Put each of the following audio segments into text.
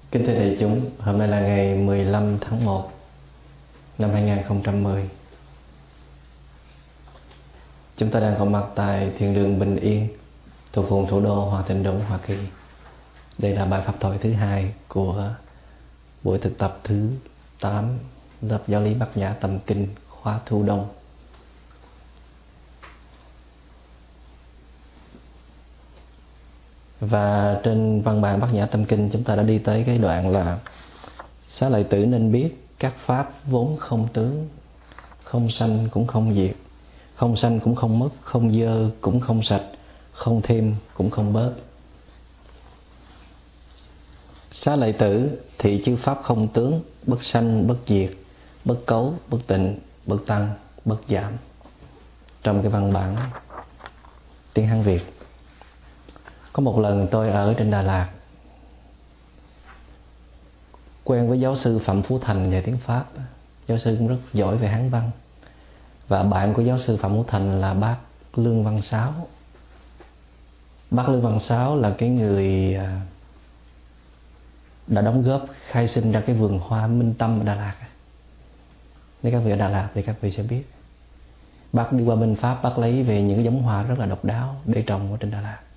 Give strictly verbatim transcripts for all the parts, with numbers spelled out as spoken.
Kính thưa đại chúng, hôm nay là ngày mười lăm tháng một năm hai nghìn không trăm mười. Chúng ta đang có mặt tại Thiên đường Bình Yên, thuộc vùng thủ đô Hòa Thịnh Đỗ, Hoa Kỳ. Đây là bài pháp thoại thứ hai của buổi thực tập thứ tám lớp giáo lý Bát Nhã Tâm Kinh khóa thu đông. Và trên văn bản Bát Nhã Tâm Kinh, chúng ta đã đi tới cái đoạn là Xá lợi tử nên biết các pháp vốn không tướng, không sanh cũng không diệt, không sanh cũng không mất, không dơ cũng không sạch, không thêm cũng không bớt. Xá lợi tử thị chư pháp không tướng, bất sanh bất diệt, bất cấu bất tịnh, bất tăng bất giảm. Trong cái văn bản tiếng Hán Việt. Có một lần tôi ở trên Đà Lạt, quen với giáo sư Phạm Phú Thành về tiếng Pháp. Giáo sư cũng rất giỏi về Hán văn. Và bạn của giáo sư Phạm Phú Thành là bác Lương Văn Sáu. Bác Lương Văn Sáu là cái người đã đóng góp khai sinh ra cái vườn hoa Minh Tâm ở Đà Lạt. Nếu các vị ở Đà Lạt thì các vị sẽ biết. Bác đi qua bên Pháp, bác lấy về những cái giống hoa rất là độc đáo để trồng ở trên Đà Lạt.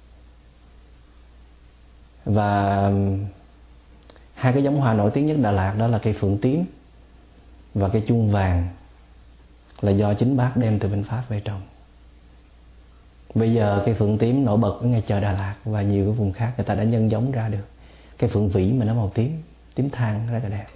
Và hai cái giống hoa nổi tiếng nhất Đà Lạt đó là cây phượng tím và cây chuông vàng, là do chính bác đem từ bên Pháp về trồng. Bây giờ cây phượng tím nổi bật ở ngay chợ Đà Lạt và nhiều cái vùng khác người ta đã nhân giống ra được cây phượng vĩ mà nó màu tím, tím than rất là đẹp.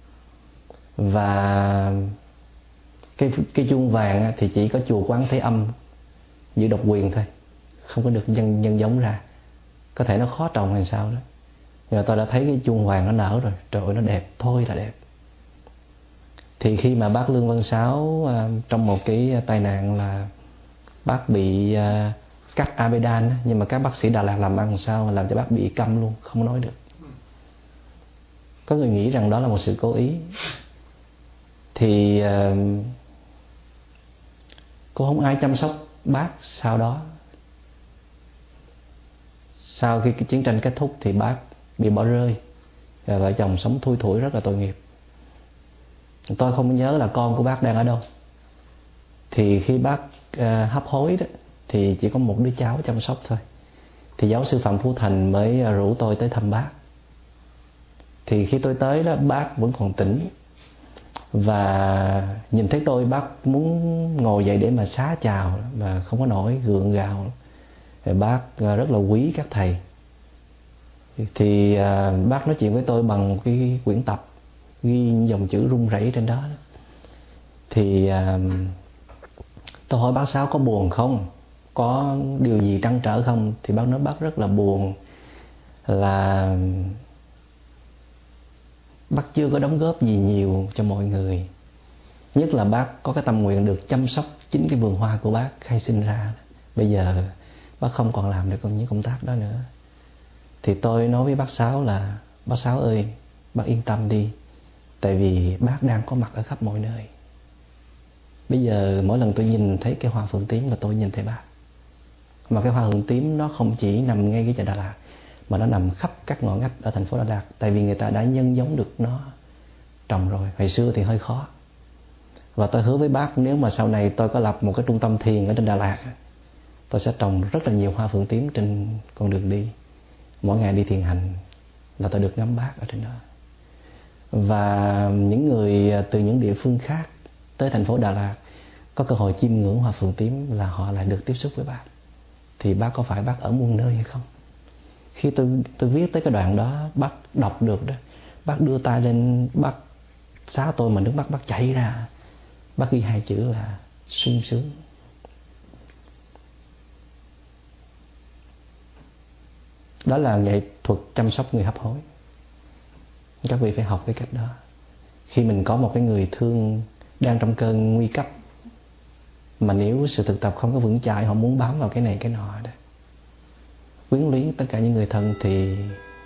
Và cây, cây chuông vàng thì chỉ có chùa Quán Thế Âm giữ độc quyền thôi, không có được nhân, nhân giống ra. Có thể nó khó trồng hay sao đó. Nhưng mà tôi đã thấy cái chuông vàng nó nở rồi. Trời ơi, nó đẹp, thôi là đẹp. Thì khi mà bác Lương Văn Sáu à, trong một cái tai nạn là bác bị à, cắt amidan, nhưng mà các bác sĩ Đà Lạt làm ăn sao mà làm cho bác bị câm luôn, không nói được. Có người nghĩ rằng đó là một sự cố ý. Thì à, cũng không ai chăm sóc bác sau đó. Sau khi cái chiến tranh kết thúc thì bác bị bỏ rơi và vợ chồng sống thui thủi rất là tội nghiệp. Tôi không nhớ là con của bác đang ở đâu. Thì khi bác uh, hấp hối đó thì chỉ có một đứa cháu chăm sóc thôi. Thì giáo sư Phạm Phú Thành mới rủ tôi tới thăm bác. Thì khi tôi tới đó, bác vẫn còn tỉnh. Và nhìn thấy tôi, bác muốn ngồi dậy để mà xá chào, mà không có nổi, gượng gạo. Thì bác rất là quý các thầy. Thì à, bác nói chuyện với tôi bằng cái quyển tập, ghi dòng chữ run rẩy trên đó. Thì à, tôi hỏi bác Sáu có buồn không, có điều gì trăn trở không. Thì bác nói bác rất là buồn, là bác chưa có đóng góp gì nhiều cho mọi người. Nhất là bác có cái tâm nguyện được chăm sóc chính cái vườn hoa của bác khai sinh ra. Bây giờ bác không còn làm được những công tác đó nữa. Thì tôi nói với bác Sáu là bác Sáu ơi, bác yên tâm đi, tại vì bác đang có mặt ở khắp mọi nơi. Bây giờ mỗi lần tôi nhìn thấy cái hoa phượng tím là tôi nhìn thấy bác. Mà cái hoa phượng tím nó không chỉ nằm ngay cái chợ Đà Lạt, mà nó nằm khắp các ngõ ngách ở thành phố Đà Lạt. Tại vì người ta đã nhân giống được nó trồng rồi. Hồi xưa thì hơi khó. Và tôi hứa với bác, nếu mà sau này tôi có lập một cái trung tâm thiền ở trên Đà Lạt, tôi sẽ trồng rất là nhiều hoa phượng tím trên con đường đi. Mỗi ngày đi thiền hành là tôi được ngắm bác ở trên đó. Và những người từ những địa phương khác tới thành phố Đà Lạt có cơ hội chiêm ngưỡng hoa phượng tím là họ lại được tiếp xúc với bác. Thì bác có phải bác ở muôn nơi hay không? Khi tôi, tôi viết tới cái đoạn đó, bác đọc được đó, bác đưa tay lên, bác xá tôi mà nước mắt bác chảy ra. Bác ghi hai chữ là sung sướng. Đó là nghệ thuật chăm sóc người hấp hối. Các vị phải học cái cách đó. Khi mình có một cái người thương đang trong cơn nguy cấp, mà nếu sự thực tập không có vững chãi, họ muốn bám vào cái này cái nọ đó, quyến luyến tất cả những người thân, thì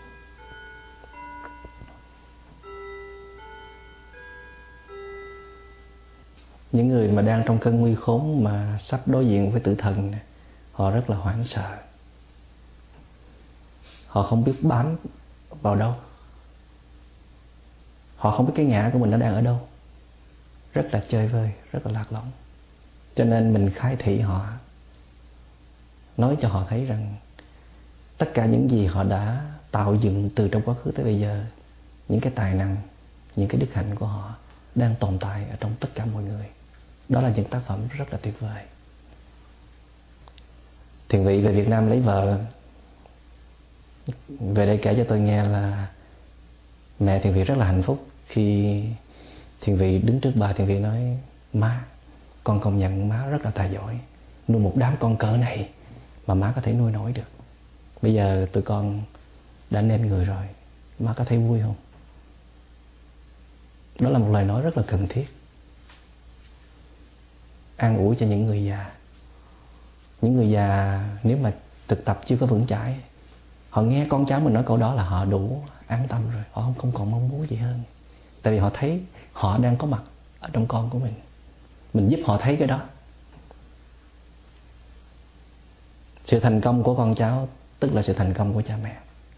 những người mà đang trong cơn nguy khốn mà sắp đối diện với tử thần, họ rất là hoảng sợ. Họ không biết bám vào đâu. Họ không biết cái ngã của mình nó đang ở đâu, rất là chơi vơi, rất là lạc lõng. Cho nên mình khai thị họ, nói cho họ thấy rằng tất cả những gì họ đã tạo dựng từ trong quá khứ tới bây giờ, những cái tài năng, những cái đức hạnh của họ đang tồn tại ở trong tất cả mọi người. Đó là những tác phẩm rất là tuyệt vời. Thiền Vị về Việt Nam lấy vợ, về đây kể cho tôi nghe là mẹ Thiền Vị rất là hạnh phúc khi Thiền Vị đứng trước bà Thiền Vị nói: má, con công nhận má rất là tài giỏi, nuôi một đám con cỡ này mà má có thể nuôi nổi được. Bây giờ tụi con đã nên người rồi, má có thấy vui không? Đó là một lời nói rất là cần thiết, an ủi cho những người già. Những người già nếu mà thực tập chưa có vững chãi, họ nghe con cháu mình nói câu đó là họ đủ an tâm rồi, họ không, không còn mong muốn gì hơn. Tại vì họ thấy họ đang có mặt ở trong con của mình, mình giúp họ thấy cái đó. Sự thành công của con cháu tức là sự thành công của cha mẹ.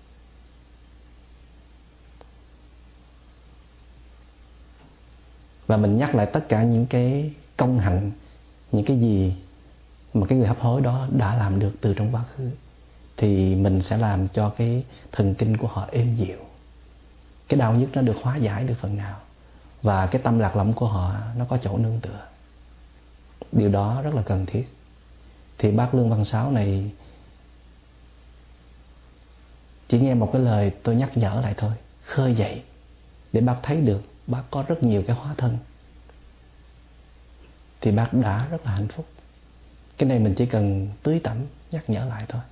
Và mình nhắc lại tất cả những cái công hạnh, những cái gì mà cái người hấp hối đó đã làm được từ trong quá khứ, thì mình sẽ làm cho cái thần kinh của họ êm dịu, cái đau nhức nó được hóa giải được phần nào, và cái tâm lạc lõng của họ nó có chỗ nương tựa. Điều đó rất là cần thiết. Thì bác Lương Văn Sáu này chỉ nghe một cái lời tôi nhắc nhở lại thôi, khơi dậy để bác thấy được bác có rất nhiều cái hóa thân, thì bác đã rất là hạnh phúc. Cái này mình chỉ cần tưới tẩm nhắc nhở lại thôi.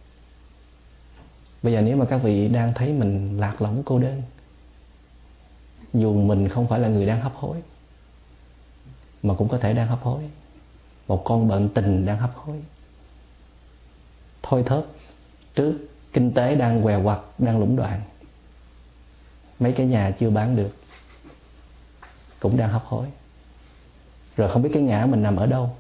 Bây giờ nếu mà các vị đang thấy mình lạc lõng cô đơn, dù mình không phải là người đang hấp hối, mà cũng có thể đang hấp hối, một con bệnh tình đang hấp hối, thôi thớp trước kinh tế đang què quặt, đang lũng đoạn, mấy cái nhà chưa bán được cũng đang hấp hối, rồi không biết cái ngã mình nằm ở đâu,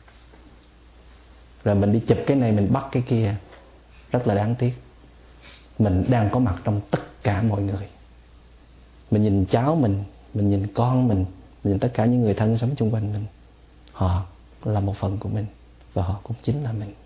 rồi mình đi chụp cái này mình bắt cái kia, rất là đáng tiếc. Mình đang có mặt trong tất cả mọi người. Mình nhìn cháu mình, mình nhìn con mình, mình nhìn tất cả những người thân sống xung quanh mình, họ là một phần của mình, và họ cũng chính là mình.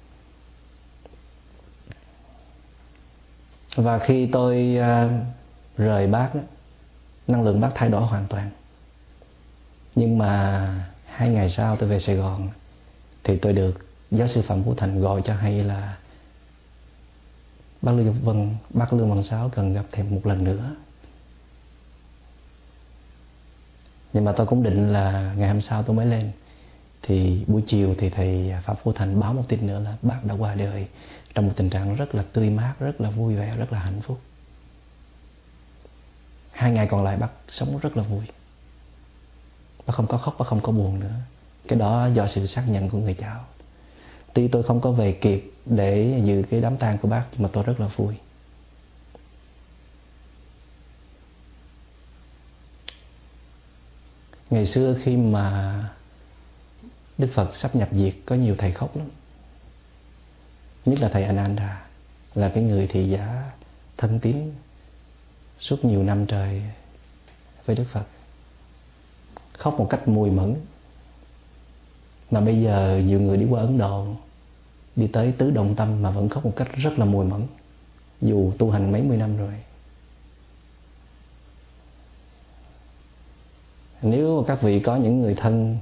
Và khi tôi uh, rời bác, năng lượng bác thay đổi hoàn toàn. Nhưng mà hai ngày sau tôi về Sài Gòn, thì tôi được giáo sư Phạm Vũ Thành gọi cho hay là bác Lương Văn, bác Lương Văn Sáu cần gặp thêm một lần nữa. Nhưng mà tôi cũng định là ngày hôm sau tôi mới lên. Thì buổi chiều thì thầy Phạm Vũ Thành báo một tin nữa là bác đã qua đời trong một tình trạng rất là tươi mát, rất là vui vẻ, rất là hạnh phúc. Hai ngày còn lại bác sống rất là vui. Bác không có khóc, bác không có buồn nữa. Cái đó do sự xác nhận của người cháu. Tuy tôi không có về kịp để dự cái đám tang của bác, nhưng mà tôi rất là vui. Ngày xưa khi mà Đức Phật sắp nhập diệt, có nhiều thầy khóc lắm. Nhất là thầy Ananda, là cái người thị giả thân tín suốt nhiều năm trời với Đức Phật. Khóc một cách mùi mẫn. Mà bây giờ nhiều người đi qua Ấn Độ, đi tới Tứ Động Tâm mà vẫn khóc một cách rất là mùi mẫn, dù tu hành mấy mươi năm rồi. Nếu mà các vị có những người thân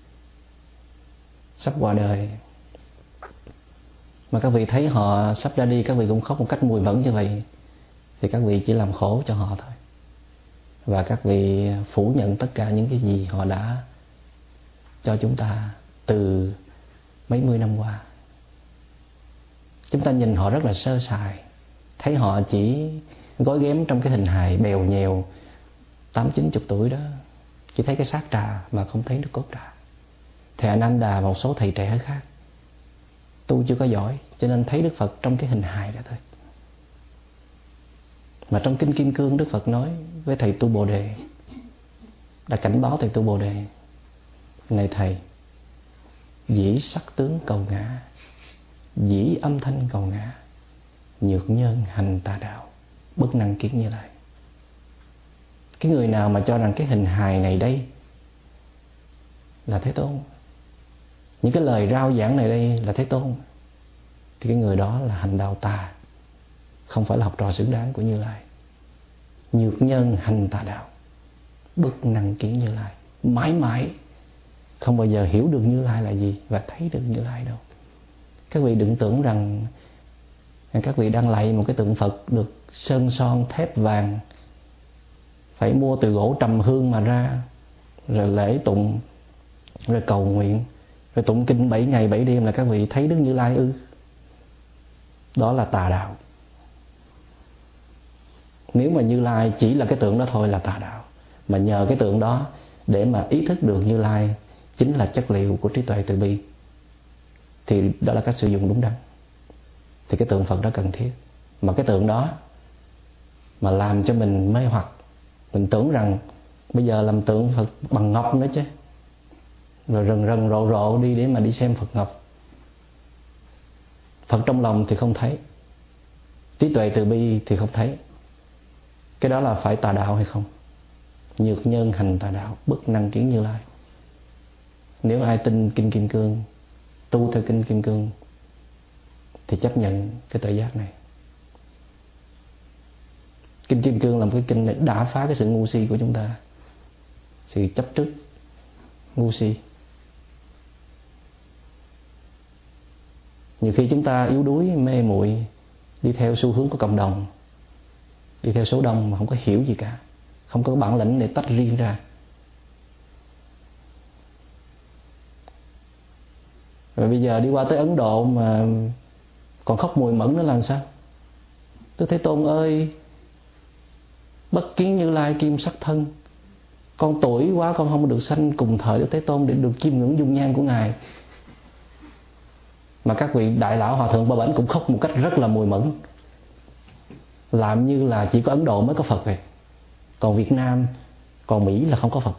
sắp qua đời, mà các vị thấy họ sắp ra đi, các vị cũng khóc một cách mùi mẫn như vậy, thì các vị chỉ làm khổ cho họ thôi. Và các vị phủ nhận tất cả những cái gì họ đã cho chúng ta từ mấy mươi năm qua. Chúng ta nhìn họ rất là sơ sài, thấy họ chỉ gói ghém trong cái hình hài bèo nhèo tám chín chục tuổi đó, chỉ thấy cái xác trà mà không thấy được cốt trà. Thầy Ananda và một số thầy trẻ khác tu chưa có giỏi, cho nên thấy Đức Phật trong cái hình hài đó thôi. Mà trong Kinh Kim Cương, Đức Phật nói với thầy tu Bồ Đề, đã cảnh báo thầy tu Bồ Đề: này thầy, dĩ sắc tướng cầu ngã, dĩ âm thanh cầu ngã, nhược nhân hành tà đạo, bất năng kiến Như Lai. Cái người nào mà cho rằng cái hình hài này đây là Thế Tôn, những cái lời rao giảng này đây là Thế Tôn, thì cái người đó là hành đạo tà, không phải là học trò xứng đáng của Như Lai. Nhược nhân hành tà đạo, bất năng kiến Như Lai. Mãi mãi không bao giờ hiểu được Như Lai là gì và thấy được Như Lai đâu. Các vị đừng tưởng rằng các vị đang lạy một cái tượng Phật được sơn son thép vàng, phải mua từ gỗ trầm hương mà ra, rồi lễ tụng, rồi cầu nguyện, rồi tụng kinh bảy ngày bảy đêm là các vị thấy Đức Như Lai ư? Đó là tà đạo. Nếu mà Như Lai chỉ là cái tượng đó thôi là tà đạo. Mà nhờ cái tượng đó để mà ý thức được Như Lai chính là chất liệu của trí tuệ từ bi, thì đó là cách sử dụng đúng đắn. Thì cái tượng Phật đó cần thiết. Mà cái tượng đó mà làm cho mình mê hoặc, mình tưởng rằng bây giờ làm tượng Phật bằng ngọc nữa chứ, rồi rần rần rộ rộ đi để mà đi xem Phật ngọc. Phật trong lòng thì không thấy, trí tuệ từ bi thì không thấy. Cái đó là phải tà đạo hay không? Nhược nhân hành tà đạo, bất năng kiến Như Lai. Nếu ai tin Kinh Kim Cương, tu theo Kinh Kim Cương, thì chấp nhận cái tuệ giác này. Kinh Kim Cương là một cái kinh này đã phá cái sự ngu si của chúng ta, sự chấp trước ngu si. Nhiều khi chúng ta yếu đuối, mê muội, đi theo xu hướng của cộng đồng, đi theo số đông mà không có hiểu gì cả, không có bản lĩnh để tách riêng ra. Rồi bây giờ đi qua tới Ấn Độ mà còn khóc mùi mẫn nữa là làm sao? Tôi Thế Tôn ơi, bất kiến Như Lai kim sắc thân, con tuổi quá con không được sanh cùng thời Đức Thế Tôn để được chiêm ngưỡng dung nhan của Ngài. Mà các vị đại lão hòa thượng Ba Bảnh cũng khóc một cách rất là mùi mẫn, làm như là chỉ có Ấn Độ mới có Phật vậy, còn Việt Nam, còn Mỹ là không có Phật.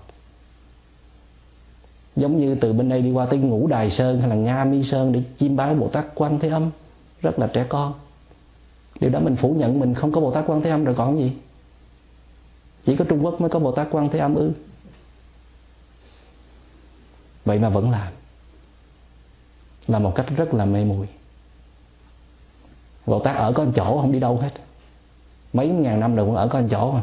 Giống như từ bên đây đi qua tới Ngũ Đài Sơn hay là Nga Mi Sơn để chiêm bái Bồ Tát Quan Thế Âm, rất là trẻ con. Điều đó mình phủ nhận mình không có Bồ Tát Quan Thế Âm rồi còn gì? Chỉ có Trung Quốc mới có Bồ Tát Quan Thế Âm ư? Vậy mà vẫn làm, làm một cách rất là mê muội. Bồ Tát ở có một chỗ, không đi đâu hết, mấy ngàn năm rồi cũng ở có một chỗ mà.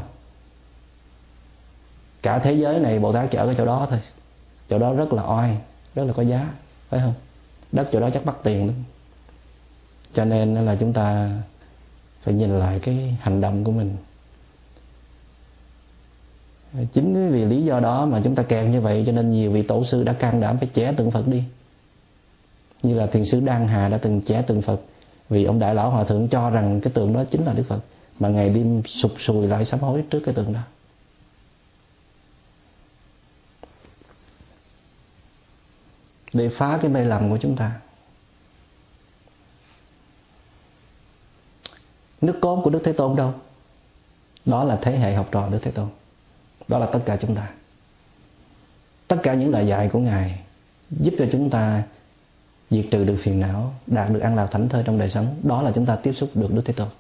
Cả thế giới này Bồ Tát chỉ ở cái chỗ đó thôi. Chỗ đó rất là oai, rất là có giá, phải không? Đất chỗ đó chắc bắt tiền lắm. Cho nên là chúng ta phải nhìn lại cái hành động của mình. Chính vì lý do đó mà chúng ta kẹt như vậy, cho nên nhiều vị tổ sư đã can đảm phải chẻ tượng Phật đi. Như là thiền sư Đan Hà đã từng chẻ tượng Phật, vì ông đại lão hòa thượng cho rằng cái tượng đó chính là Đức Phật, mà Ngài đêm sụp sùi lại sám hối trước cái tượng đó. Để phá cái mê lầm của chúng ta. Nước cốt của Đức Thế Tôn đâu? Đó là thế hệ học trò Đức Thế Tôn. Đó là tất cả chúng ta. Tất cả những lời dạy của Ngài giúp cho chúng ta diệt trừ được phiền não, đạt được an lạc thảnh thơi trong đời sống. Đó là chúng ta tiếp xúc được Đức Thế Tôn.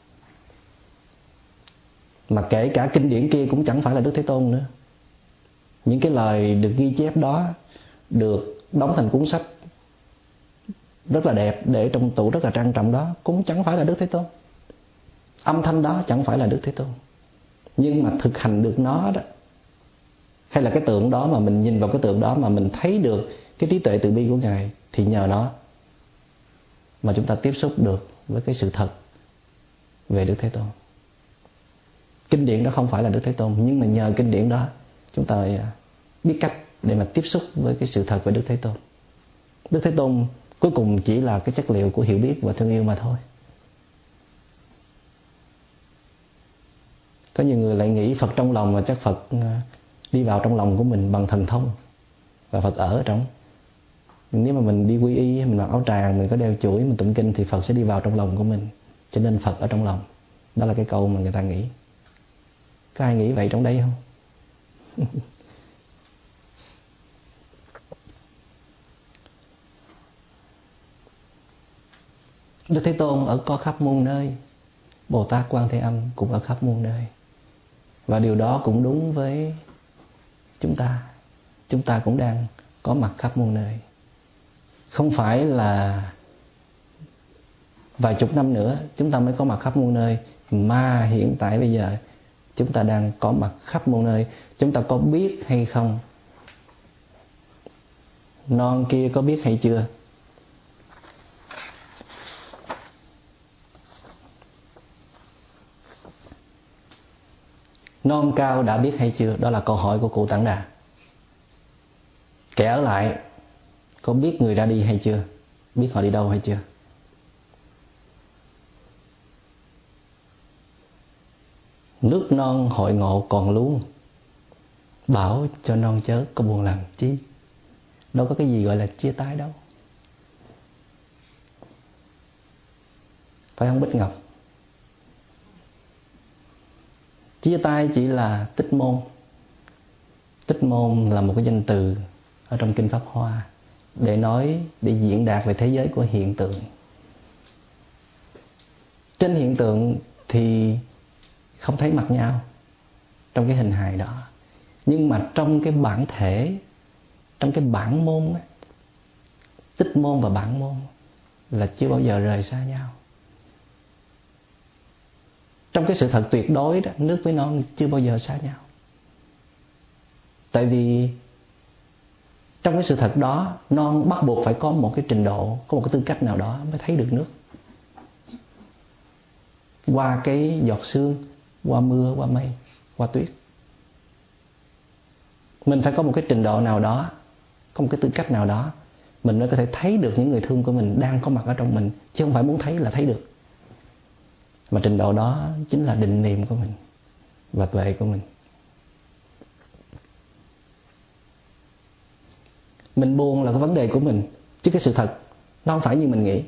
Mà kể cả kinh điển kia cũng chẳng phải là Đức Thế Tôn nữa. Những cái lời được ghi chép đó được đóng thành cuốn sách rất là đẹp, để trong tủ rất là trang trọng đó, cũng chẳng phải là Đức Thế Tôn. Âm thanh đó chẳng phải là Đức Thế Tôn. Nhưng mà thực hành được nó đó, hay là cái tượng đó mà mình nhìn vào cái tượng đó mà mình thấy được cái trí tuệ từ bi của Ngài, thì nhờ nó mà chúng ta tiếp xúc được với cái sự thật về Đức Thế Tôn. Kinh điển đó không phải là Đức Thế Tôn, nhưng mà nhờ kinh điển đó chúng ta biết cách để mà tiếp xúc với cái sự thật về Đức Thế Tôn. Đức Thế Tôn cuối cùng chỉ là cái chất liệu của hiểu biết và thương yêu mà thôi. Có nhiều người lại nghĩ Phật trong lòng, mà chắc Phật đi vào trong lòng của mình bằng thần thông, và Phật ở trong. Nếu mà mình đi quy y, mình mặc áo tràng, mình có đeo chuỗi, mình tụng kinh, thì Phật sẽ đi vào trong lòng của mình. Cho nên Phật ở trong lòng. Đó là cái câu mà người ta nghĩ. Có ai nghĩ vậy trong đây không? Đức Thế Tôn ở có khắp muôn nơi, Bồ Tát Quan Thế Âm cũng ở khắp muôn nơi. Và điều đó cũng đúng với chúng ta. Chúng ta cũng đang có mặt khắp muôn nơi. Không phải là vài chục năm nữa chúng ta mới có mặt khắp muôn nơi, mà hiện tại bây giờ chúng ta đang có mặt khắp muôn nơi. Chúng ta có biết hay không? Non kia có biết hay chưa? Non cao đã biết hay chưa? Đó là câu hỏi của cụ Tản Đà. Kẻ ở lại có biết người ra đi hay chưa? Biết họ đi đâu hay chưa? Nước non hội ngộ còn luôn, bảo cho non chớ có buồn làm chi. Đâu có cái gì gọi là chia tay đâu. Phải không Bích Ngọc? Chia tay chỉ là tích môn. Tích môn là một cái danh từ ở trong Kinh Pháp Hoa để nói, để diễn đạt về thế giới của hiện tượng. Trên hiện tượng thì không thấy mặt nhau trong cái hình hài đó, nhưng mà trong cái bản thể, trong cái bản môn ấy, tích môn và bản môn là chưa bao giờ rời xa nhau. Trong cái sự thật tuyệt đối đó, nước với non chưa bao giờ xa nhau. Tại vì trong cái sự thật đó, non bắt buộc phải có một cái trình độ, có một cái tư cách nào đó mới thấy được nước. Qua cái giọt sương, qua mưa, qua mây, qua tuyết. Mình phải có một cái trình độ nào đó, có một cái tư cách nào đó, mình mới có thể thấy được những người thương của mình đang có mặt ở trong mình. Chứ không phải muốn thấy là thấy được. Mà trình độ đó chính là định niệm của mình và tuệ của mình. Mình buồn là cái vấn đề của mình, chứ cái sự thật nó không phải như mình nghĩ.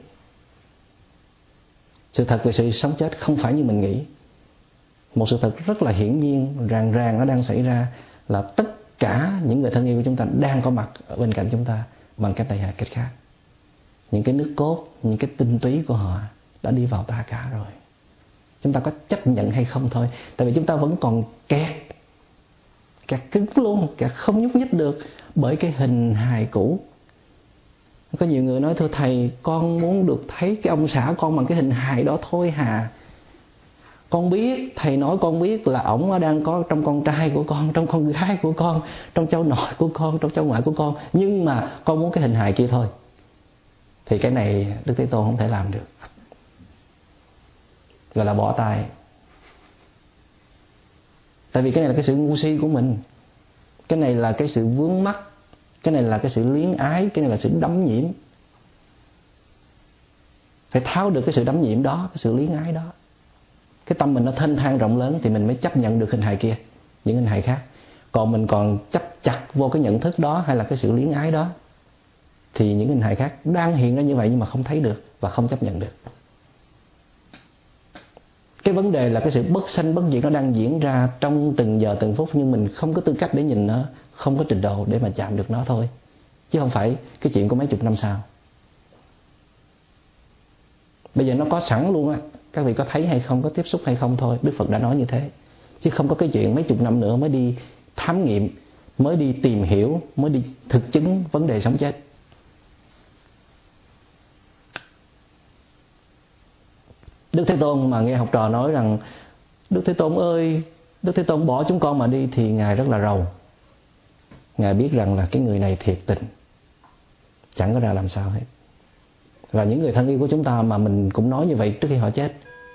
Sự thật về sự sống chết không phải như mình nghĩ. Một sự thật rất là hiển nhiên, ràng ràng nó đang xảy ra, là tất cả những người thân yêu của chúng ta đang có mặt ở bên cạnh chúng ta bằng cách này hay cách khác. Những cái nước cốt, những cái tinh túy của họ đã đi vào ta cả rồi. Chúng ta có chấp nhận hay không thôi. Tại vì chúng ta vẫn còn kẹt, kẹt cứng luôn, kẹt không nhúc nhích được bởi cái hình hài cũ. Có nhiều người nói, thưa thầy, con muốn được thấy cái ông xã con bằng cái hình hài đó thôi hà. Con biết, thầy nói con biết là ổng đang có trong con trai của con, trong con gái của con, trong cháu nội của con, trong cháu ngoại của con, nhưng mà con muốn cái hình hài kia thôi. Thì cái này Đức Thế Tôn không thể làm được, gọi là bỏ tay. Tại vì cái này là cái sự ngu si của mình, cái này là cái sự vướng mắc, cái này là cái sự luyến ái, cái này là sự đắm nhiễm. Phải tháo được cái sự đắm nhiễm đó, cái sự luyến ái đó. Cái tâm mình nó thênh thang rộng lớn thì mình mới chấp nhận được hình hài kia, những hình hài khác. Còn mình còn chấp chặt vô cái nhận thức đó hay là cái sự luyến ái đó, thì những hình hài khác đang hiện ra như vậy nhưng mà không thấy được và không chấp nhận được. Cái vấn đề là cái sự bất sanh bất diệt nó đang diễn ra trong từng giờ từng phút, nhưng mình không có tư cách để nhìn nó, không có trình độ để mà chạm được nó thôi. Chứ không phải cái chuyện của mấy chục năm sau. Bây giờ nó có sẵn luôn á, các vị có thấy hay không, có tiếp xúc hay không thôi. Đức Phật đã nói như thế. Chứ không có cái chuyện mấy chục năm nữa mới đi thám nghiệm, mới đi tìm hiểu, mới đi thực chứng vấn đề sống chết. Đức Thế Tôn mà nghe học trò nói rằng Đức Thế Tôn ơi, Đức Thế Tôn bỏ chúng con mà đi, thì Ngài rất là rầu. Ngài biết rằng là cái người này thiệt tình, chẳng có ra làm sao hết. Và những người thân yêu của chúng ta mà mình cũng nói như vậy trước khi họ chết,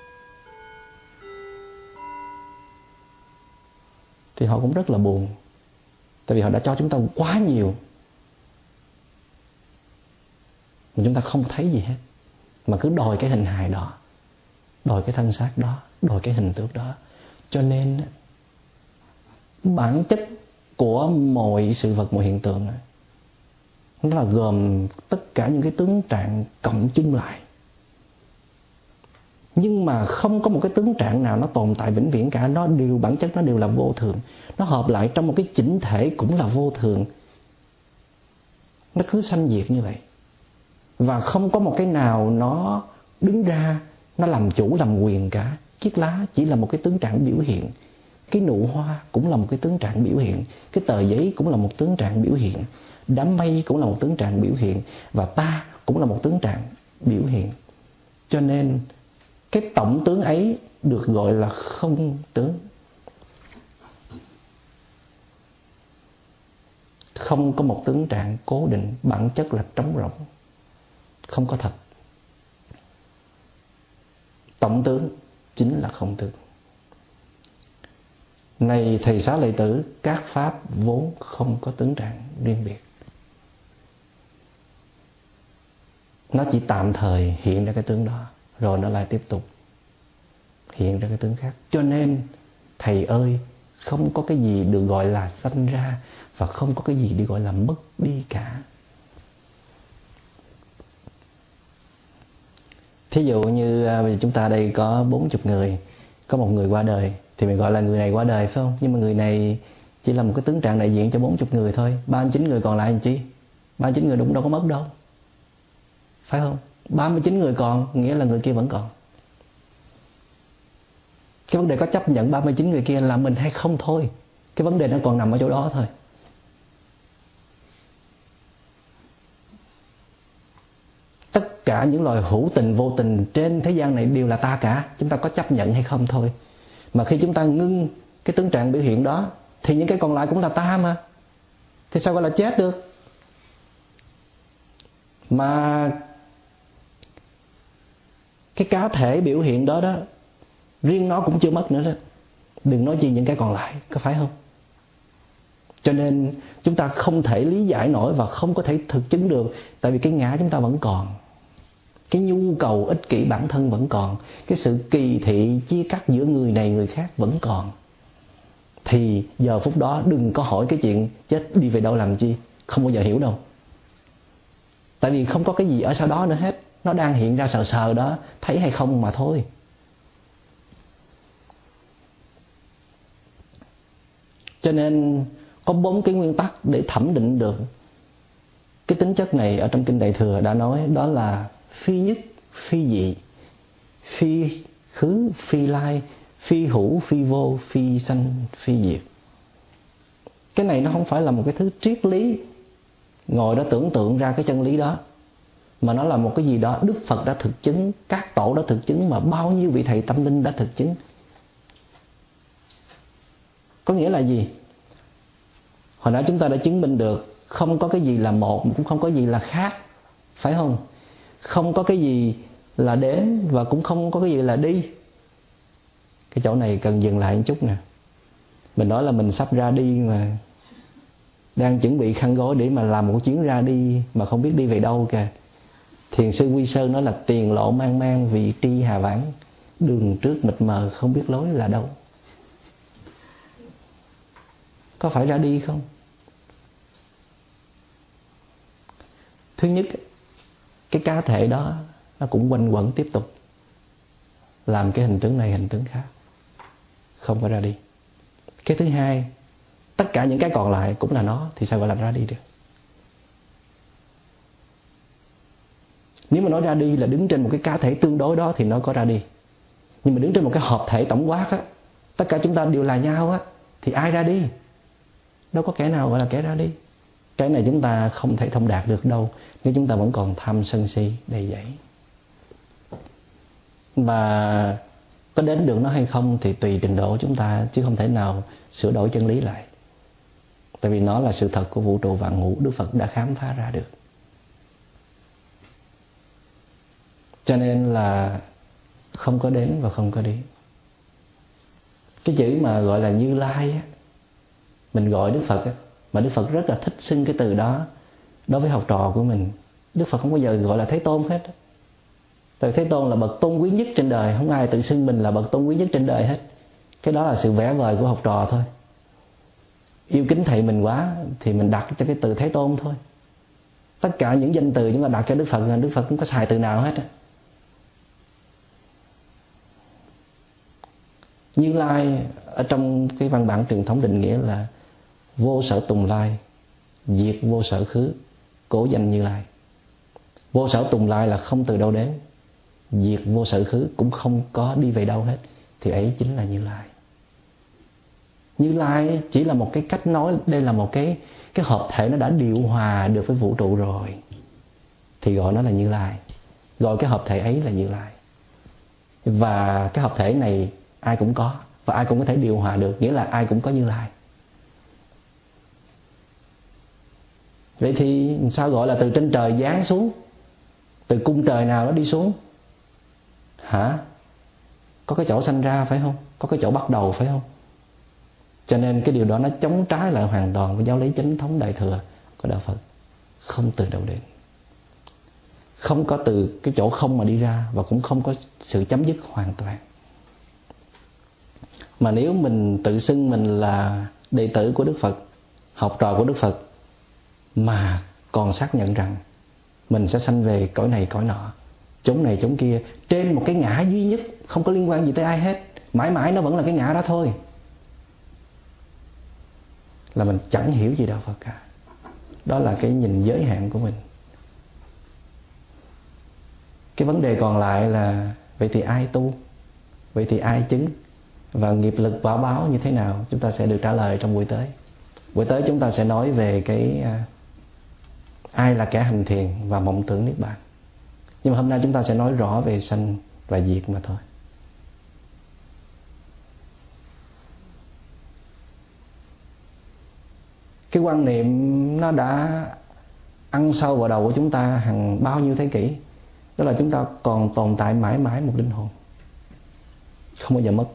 thì họ cũng rất là buồn. Tại vì họ đã cho chúng ta quá nhiều mà chúng ta không thấy gì hết, mà cứ đòi cái hình hài đó, đòi cái thân xác đó, đòi cái hình tượng đó. Cho nên bản chất của mọi sự vật, mọi hiện tượng nó là gồm tất cả những cái tướng trạng cộng chung lại. Nhưng mà không có một cái tướng trạng nào nó tồn tại vĩnh viễn cả. Nó đều, bản chất nó đều là vô thường. Nó hợp lại trong một cái chỉnh thể cũng là vô thường. Nó cứ sanh diệt như vậy. Và không có một cái nào nó đứng ra, nó làm chủ, làm quyền cả. Chiếc lá chỉ là một cái tướng trạng biểu hiện. cái nụ hoa cũng là một cái tướng trạng biểu hiện, cái tờ giấy cũng là một tướng trạng biểu hiện, đám mây cũng là một tướng trạng biểu hiện, và ta cũng là một tướng trạng biểu hiện. Cho nên cái tổng tướng ấy được gọi là không tướng. Không có một tướng trạng cố định, bản chất là trống rỗng, không có thật. Tổng tướng chính là không tướng. Này thầy Xá Lợi Tử, các pháp vốn không có tướng trạng riêng biệt. Nó chỉ tạm thời hiện ra cái tướng đó, rồi nó lại tiếp tục hiện ra cái tướng khác. Cho nên thầy ơi, không có cái gì được gọi là sanh ra, và không có cái gì được gọi là mất đi cả. Thí dụ như chúng ta đây có bốn mươi người, có một người qua đời, thì mình gọi là người này qua đời, phải không? Nhưng mà người này chỉ là một cái tướng trạng đại diện cho bốn mươi người thôi. ba mươi chín người còn lại làm chi? ba mươi chín người đúng đâu có mất đâu, phải không? ba mươi chín người còn nghĩa là người kia vẫn còn. Cái vấn đề có chấp nhận ba mươi chín người kia là mình hay không thôi. Cái vấn đề nó còn nằm ở chỗ đó thôi. Tất cả những loài hữu tình vô tình trên thế gian này đều là ta cả. Chúng ta có chấp nhận hay không thôi. Mà khi chúng ta ngưng cái tướng trạng biểu hiện đó, thì những cái còn lại cũng là ta mà. Thì sao gọi là chết được? Mà cái cá thể biểu hiện đó đó, riêng nó cũng chưa mất nữa đó, đừng nói chi những cái còn lại, có phải không? Cho nên chúng ta không thể lý giải nổi và không có thể thực chứng được. Tại vì cái ngã chúng ta vẫn còn, cái nhu cầu ích kỷ bản thân vẫn còn, cái sự kỳ thị chia cắt giữa người này người khác vẫn còn. Thì giờ phút đó đừng có hỏi cái chuyện chết đi về đâu làm chi, không bao giờ hiểu đâu. Tại vì không có cái gì ở sau đó nữa hết. Nó đang hiện ra sờ sờ đó, thấy hay không mà thôi. Cho nên có bốn cái nguyên tắc để thẩm định được cái tính chất này. Ở trong Kinh Đại Thừa đã nói, đó là phi nhất, phi dị, phi khứ, phi lai, phi hữu, phi vô, phi sanh, phi diệt. Cái này nó không phải là một cái thứ triết lý ngồi đó tưởng tượng ra cái chân lý đó, mà nó là một cái gì đó Đức Phật đã thực chứng, các tổ đã thực chứng, mà bao nhiêu vị thầy tâm linh đã thực chứng. Có nghĩa là gì? Hồi nãy chúng ta đã chứng minh được không có cái gì là một, cũng không có gì là khác, phải không? Không có cái gì là đến và cũng không có cái gì là đi. Cái chỗ này cần dừng lại một chút nè. Mình nói là mình sắp ra đi mà, đang chuẩn bị khăn gối để mà làm một chuyến ra đi mà không biết đi về đâu kìa. Thiền sư Quy Sơn nói là tiền lộ mang mang, vị tri hà vãng, đường trước mịt mờ không biết lối là đâu. Có phải ra đi không? Thứ nhất, cái cá thể đó nó cũng quanh quẩn tiếp tục làm cái hình tướng này hình tướng khác, không có ra đi. Cái thứ hai, tất cả những cái còn lại cũng là nó, thì sao gọi là ra đi được? Nếu mà nói ra đi là đứng trên một cái cá thể tương đối đó thì nó có ra đi. Nhưng mà đứng trên một cái hợp thể tổng quát á, tất cả chúng ta đều là nhau á, thì ai ra đi? Đâu có kẻ nào gọi là kẻ ra đi. Cái này chúng ta không thể thông đạt được đâu, nếu chúng ta vẫn còn tham sân si đầy dẫy. Và có đến được nó hay không thì tùy trình độ chúng ta, chứ không thể nào sửa đổi chân lý lại. Tại vì nó là sự thật của vũ trụ vạn ngũ, Đức Phật đã khám phá ra được. Cho nên là không có đến và không có đi. Cái chữ mà gọi là Như Lai á, mình gọi Đức Phật á, mà Đức Phật rất là thích xưng cái từ đó đối với học trò của mình. Đức Phật không bao giờ gọi là Thế Tôn hết. Tại Thế Tôn là bậc tôn quý nhất trên đời, không ai tự xưng mình là bậc tôn quý nhất trên đời hết. Cái đó là sự vẽ vời của học trò thôi. Yêu kính thầy mình quá thì mình đặt cho cái từ Thế Tôn thôi. Tất cả những danh từ chúng ta đặt cho Đức Phật, Đức Phật không có xài từ nào hết. Như Lai ở trong cái văn bản truyền thống định nghĩa là vô sở tùng lai, diệt vô sở khứ, cố danh Như Lai. Vô sở tùng lai là không từ đâu đến, diệt vô sở khứ cũng không có đi về đâu hết, thì ấy chính là Như Lai. Như Lai chỉ là một cái cách nói, đây là một cái cái hợp thể nó đã điều hòa được với vũ trụ rồi, thì gọi nó là Như Lai, gọi cái hợp thể ấy là Như Lai. Và cái hợp thể này ai cũng có, và ai cũng có thể điều hòa được, nghĩa là ai cũng có Như Lai. Vậy thì sao gọi là từ trên trời giáng xuống? Từ cung trời nào nó đi xuống? Hả? Có cái chỗ sanh ra phải không? Có cái chỗ bắt đầu phải không? Cho nên cái điều đó nó chống trái lại hoàn toàn với giáo lý chánh thống đại thừa của Đạo Phật. Không từ đâu đến, không có từ cái chỗ không mà đi ra, và cũng không có sự chấm dứt hoàn toàn. Mà nếu mình tự xưng mình là đệ tử của Đức Phật, học trò của Đức Phật, mà còn xác nhận rằng mình sẽ sanh về cõi này cõi nọ, chốn này chốn kia, trên một cái ngã duy nhất, không có liên quan gì tới ai hết, mãi mãi nó vẫn là cái ngã đó thôi, là mình chẳng hiểu gì Đạo Phật cả. Đó là cái nhìn giới hạn của mình. Cái vấn đề còn lại là vậy thì ai tu? Vậy thì ai chứng? Và nghiệp lực quả báo như thế nào? Chúng ta sẽ được trả lời trong buổi tới. Buổi tới chúng ta sẽ nói về cái uh, ai là kẻ hành thiền và mộng tưởng niết bàn. Nhưng mà hôm nay chúng ta sẽ nói rõ về sanh và diệt mà thôi. Cái quan niệm nó đã ăn sâu vào đầu của chúng ta hàng bao nhiêu thế kỷ. Đó là chúng ta còn tồn tại mãi mãi một linh hồn, không bao giờ mất.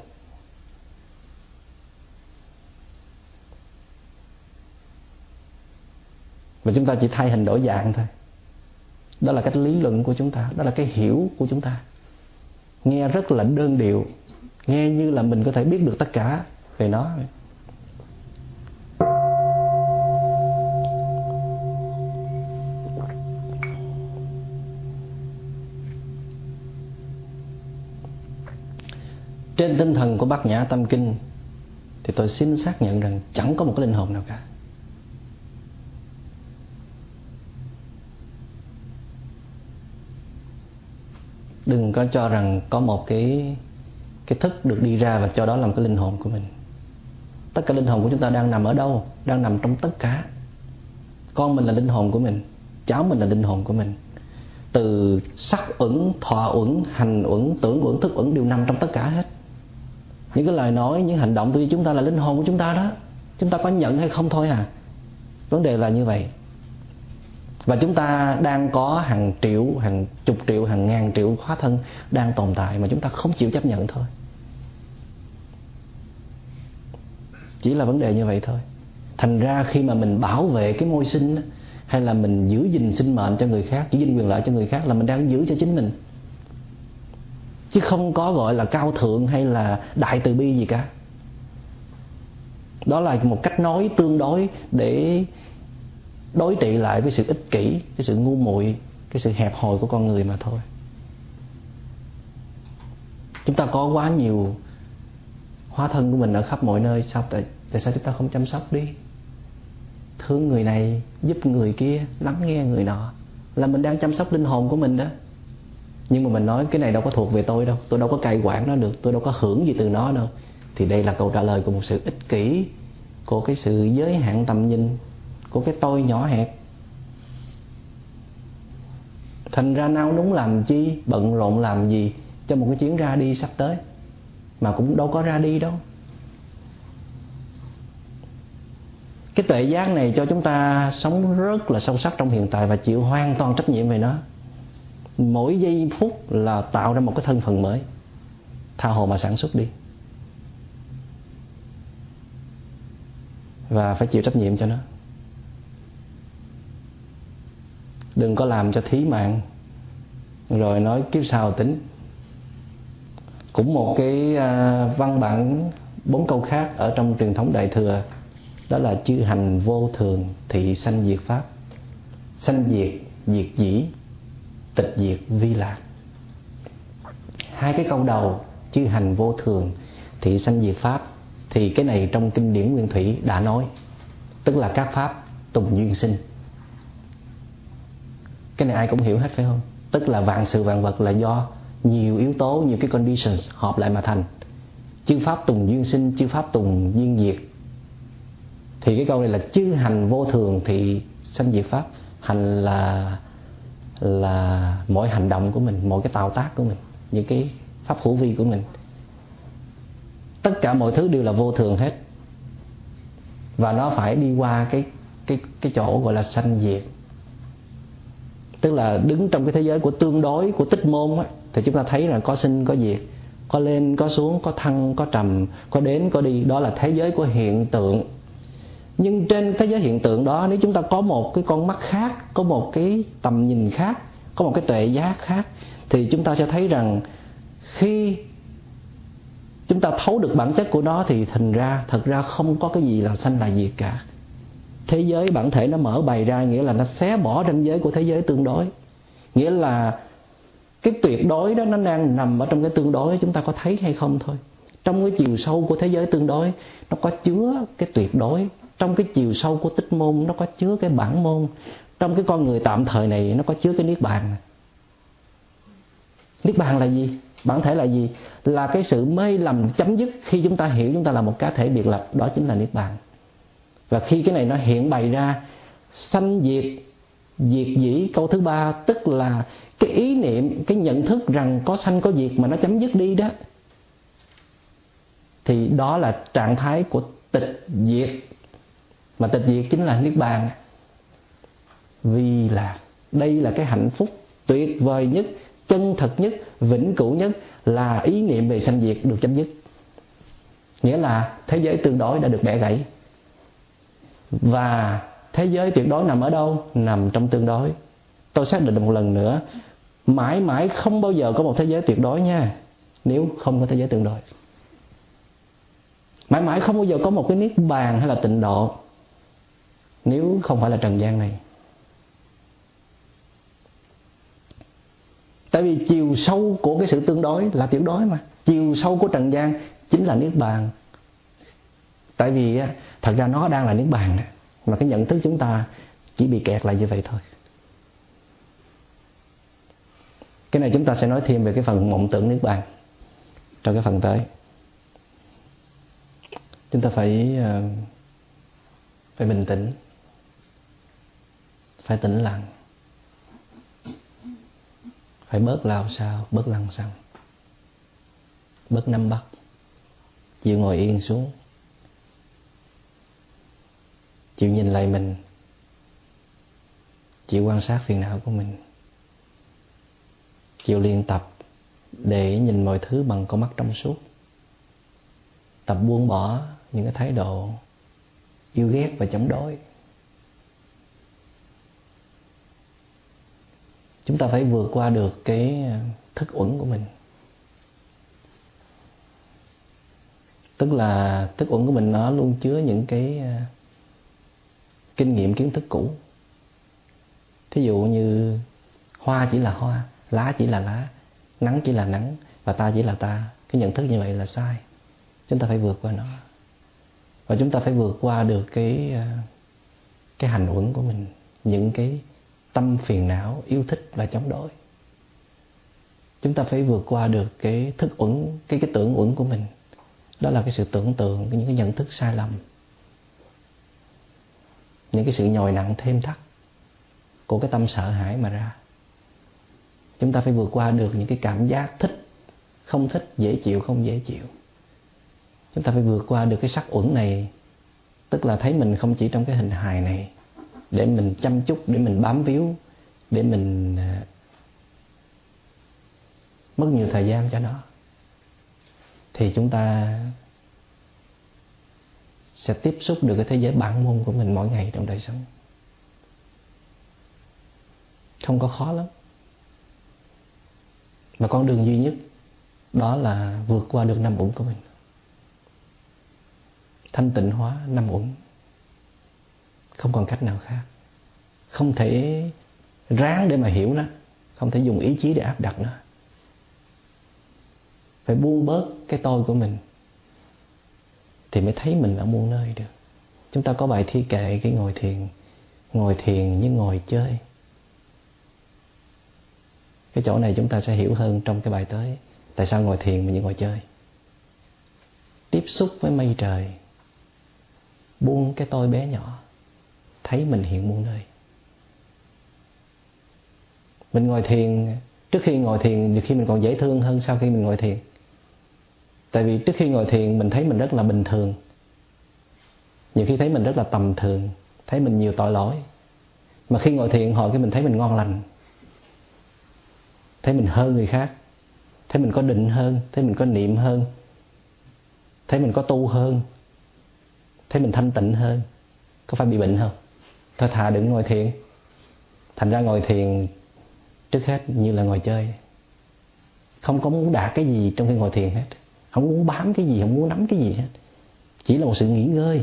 Và chúng ta chỉ thay hình đổi dạng thôi. Đó là cách lý luận của chúng ta, đó là cái hiểu của chúng ta. Nghe rất là đơn điệu, nghe như là mình có thể biết được tất cả về nó. Trên tinh thần của Bát Nhã Tâm Kinh thì tôi xin xác nhận rằng chẳng có một cái linh hồn nào cả. Đừng có cho rằng có một cái cái thức được đi ra và cho đó làm cái linh hồn của mình. Tất cả linh hồn của chúng ta đang nằm ở đâu? Đang nằm trong tất cả. Con mình là linh hồn của mình, cháu mình là linh hồn của mình. Từ sắc uẩn, thọ uẩn, hành uẩn, tưởng uẩn, thức uẩn đều nằm trong tất cả hết. Những cái lời nói, những hành động của chúng ta là linh hồn của chúng ta đó. Chúng ta có nhận hay không thôi à. Vấn đề là như vậy. Và chúng ta đang có hàng triệu, hàng chục triệu, hàng ngàn triệu hóa thân đang tồn tại mà chúng ta không chịu chấp nhận thôi. Chỉ là vấn đề như vậy thôi. Thành ra khi mà mình bảo vệ cái môi sinh, hay là mình giữ gìn sinh mệnh cho người khác, giữ gìn quyền lợi cho người khác, là mình đang giữ cho chính mình, chứ không có gọi là cao thượng hay là đại từ bi gì cả. Đó là một cách nói tương đối để đối trị lại với sự ích kỷ, cái sự ngu muội, cái sự hẹp hòi của con người mà thôi. Chúng ta có quá nhiều hóa thân của mình ở khắp mọi nơi, sao tại, tại sao chúng ta không chăm sóc đi? Thương người này, giúp người kia, lắng nghe người nọ, là mình đang chăm sóc linh hồn của mình đó. Nhưng mà mình nói cái này đâu có thuộc về tôi đâu, tôi đâu có cai quản nó được, tôi đâu có hưởng gì từ nó đâu. Thì đây là câu trả lời của một sự ích kỷ, của cái sự giới hạn tầm nhìn, của cái tôi nhỏ hẹp. Thành ra nao núng làm chi, bận rộn làm gì cho một cái chuyến ra đi sắp tới, mà cũng đâu có ra đi đâu. Cái tuệ giác này cho chúng ta sống rất là sâu sắc trong hiện tại và chịu hoàn toàn trách nhiệm về nó. Mỗi giây phút là tạo ra một cái thân phận mới, tha hồ mà sản xuất đi, và phải chịu trách nhiệm cho nó. Đừng có làm cho thí mạng rồi nói kiếp sau tính. Cũng một cái văn bản bốn câu khác ở trong truyền thống Đại Thừa, đó là chư hành vô thường, thị sanh diệt pháp. Sanh diệt, diệt dĩ, tịch diệt vi lạc. Hai cái câu đầu, chư hành vô thường, thị sanh diệt pháp, thì cái này trong kinh điển Nguyên Thủy đã nói, tức là các pháp tùng duyên sinh. Cái này ai cũng hiểu hết phải không? Tức là vạn sự vạn vật là do nhiều yếu tố, nhiều cái conditions hợp lại mà thành. Chư pháp tùng duyên sinh, chư pháp tùng duyên diệt, Thì cái câu này là chư hành vô thường thì sanh diệt pháp. Hành là là mỗi hành động của mình, mỗi cái tạo tác của mình, những cái pháp hữu vi của mình. Tất cả mọi thứ đều là vô thường hết. Và nó phải đi qua cái cái cái chỗ gọi là sanh diệt. Tức là đứng trong cái thế giới của tương đối, của tích môn á, thì chúng ta thấy là có sinh có diệt, có lên có xuống, có thăng có trầm, có đến có đi. Đó là thế giới của hiện tượng. Nhưng trên thế giới hiện tượng đó, nếu chúng ta có một cái con mắt khác, có một cái tầm nhìn khác, có một cái tuệ giác khác, thì chúng ta sẽ thấy rằng khi chúng ta thấu được bản chất của nó thì thành ra thật ra không có cái gì là sanh là diệt cả. Thế giới bản thể nó mở bày ra, nghĩa là nó xé bỏ ranh giới của thế giới tương đối. Nghĩa là cái tuyệt đối đó nó đang nằm ở trong cái tương đối, chúng ta có thấy hay không thôi. Trong cái chiều sâu của thế giới tương đối nó có chứa cái tuyệt đối. Trong cái chiều sâu của tích môn nó có chứa cái bản môn. Trong cái con người tạm thời này nó có chứa cái niết bàn. Niết bàn là gì? Bản thể là gì? Là cái sự mê lầm chấm dứt khi chúng ta hiểu chúng ta là một cá thể biệt lập. Đó chính là niết bàn. Và khi cái này nó hiện bày ra, sanh diệt, diệt dĩ, câu thứ ba, tức là cái ý niệm, cái nhận thức rằng có sanh có diệt mà nó chấm dứt đi đó, thì đó là trạng thái của tịch diệt. Mà tịch diệt chính là niết bàn. Vì là đây là cái hạnh phúc tuyệt vời nhất, chân thật nhất, vĩnh cửu nhất, là ý niệm về sanh diệt được chấm dứt. Nghĩa là thế giới tương đối đã được bẻ gãy. Và thế giới tuyệt đối nằm ở đâu? Nằm trong tương đối. Tôi xác định một lần nữa, mãi mãi không bao giờ có một thế giới tuyệt đối nha, nếu không có thế giới tương đối. Mãi mãi không bao giờ có một cái niết bàn hay là tịnh độ nếu không phải là trần gian này. Tại vì chiều sâu của cái sự tương đối là tuyệt đối mà. Chiều sâu của trần gian chính là niết bàn. Tại vì thật ra nó đang là niết bàn, mà cái nhận thức chúng ta chỉ bị kẹt lại như vậy thôi. Cái này chúng ta sẽ nói thêm về cái phần mộng tưởng niết bàn trong cái phần tới. Chúng ta phải phải bình tĩnh, phải tĩnh lặng, phải bớt lao sao, bớt lăng xăng, bớt nắm bắt, chịu ngồi yên xuống, chịu nhìn lại mình, chịu quan sát phiền não của mình, chịu luyện tập để nhìn mọi thứ bằng con mắt trong suốt, tập buông bỏ những cái thái độ yêu ghét và chống đối. Chúng ta phải vượt qua được cái thức uẩn của mình. Tức là thức uẩn của mình nó luôn chứa những cái kinh nghiệm kiến thức cũ. Thí dụ như hoa chỉ là hoa, lá chỉ là lá, nắng chỉ là nắng, và ta chỉ là ta. Cái nhận thức như vậy là sai. Chúng ta phải vượt qua nó. Và chúng ta phải vượt qua được cái cái hành uẩn của mình, những cái tâm phiền não, yêu thích và chống đối. Chúng ta phải vượt qua được cái thức uẩn, cái cái tưởng uẩn của mình. Đó là cái sự tưởng tượng, những cái nhận thức sai lầm, những cái sự nhồi nặng thêm thắt của cái tâm sợ hãi mà ra. Chúng ta phải vượt qua được những cái cảm giác thích, không thích, dễ chịu, không dễ chịu. Chúng ta phải vượt qua được cái sắc uẩn này, tức là thấy mình không chỉ trong cái hình hài này, để mình chăm chút, để mình bám víu, để mình mất nhiều thời gian cho nó. Thì chúng ta sẽ tiếp xúc được cái thế giới bản môn của mình mỗi ngày trong đời sống. Không có khó lắm. Và con đường duy nhất đó là vượt qua được năm uẩn của mình, thanh tịnh hóa năm uẩn. Không còn cách nào khác. Không thể ráng để mà hiểu nó, không thể dùng ý chí để áp đặt nó. Phải buông bớt cái tôi của mình thì mới thấy mình ở muôn nơi được. Chúng ta có bài thi kệ cái ngồi thiền. Ngồi thiền như ngồi chơi. Cái chỗ này chúng ta sẽ hiểu hơn trong cái bài tới. Tại sao ngồi thiền mà như ngồi chơi? Tiếp xúc với mây trời, buông cái tôi bé nhỏ, thấy mình hiện muôn nơi. Mình ngồi thiền, trước khi ngồi thiền nhiều khi mình còn dễ thương hơn sau khi mình ngồi thiền. Tại vì trước khi ngồi thiền mình thấy mình rất là bình thường, nhiều khi thấy mình rất là tầm thường, thấy mình nhiều tội lỗi. Mà khi ngồi thiền hồi cái mình thấy mình ngon lành, thấy mình hơn người khác, thấy mình có định hơn, thấy mình có niệm hơn, thấy mình có tu hơn, thấy mình thanh tịnh hơn. Có phải bị bệnh không? Thôi thà đừng ngồi thiền. Thành ra ngồi thiền trước hết như là ngồi chơi, không có muốn đạt cái gì trong khi ngồi thiền hết, không muốn bám cái gì, không muốn nắm cái gì hết, chỉ là một sự nghỉ ngơi.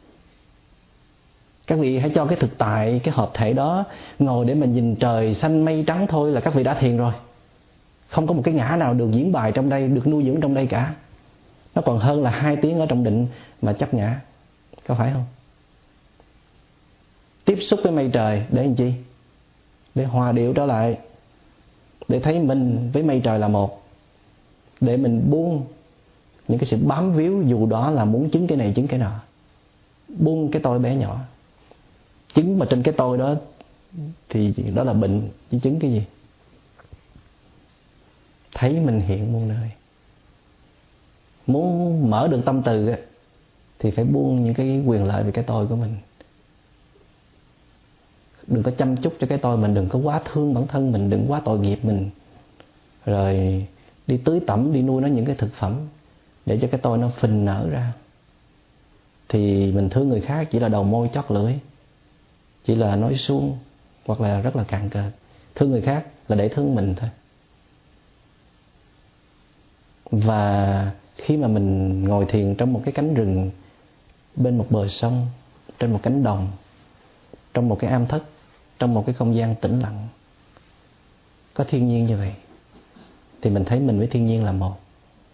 Các vị hãy cho cái thực tại, cái hợp thể đó ngồi để mà nhìn trời xanh mây trắng thôi là các vị đã thiền rồi. Không có một cái ngã nào được diễn bài trong đây, được nuôi dưỡng trong đây cả. Nó còn hơn là hai tiếng ở trong định mà chấp ngã. Có phải không? Tiếp xúc với mây trời để làm chi? Để hòa điệu trở lại, để thấy mình với mây trời là một, để mình buông những cái sự bám víu, dù đó là muốn chứng cái này chứng cái nọ. Buông cái tôi bé nhỏ. Chứng mà trên cái tôi đó thì đó là bệnh, chứ chứng cái gì? Thấy mình hiện muôn nơi. Muốn mở được tâm từ thì phải buông những cái quyền lợi về cái tôi của mình. Đừng có chăm chút cho cái tôi mình, đừng có quá thương bản thân mình, đừng quá tội nghiệp mình, rồi đi tưới tẩm, đi nuôi nó những cái thực phẩm để cho cái tôi nó phình nở ra. Thì mình thương người khác chỉ là đầu môi chót lưỡi, chỉ là nói suông, hoặc là rất là cạn cợt. Thương người khác là để thương mình thôi. Và khi mà mình ngồi thiền trong một cái cánh rừng, bên một bờ sông, trên một cánh đồng, trong một cái am thất, trong một cái không gian tĩnh lặng, có thiên nhiên như vậy, thì mình thấy mình với thiên nhiên là một.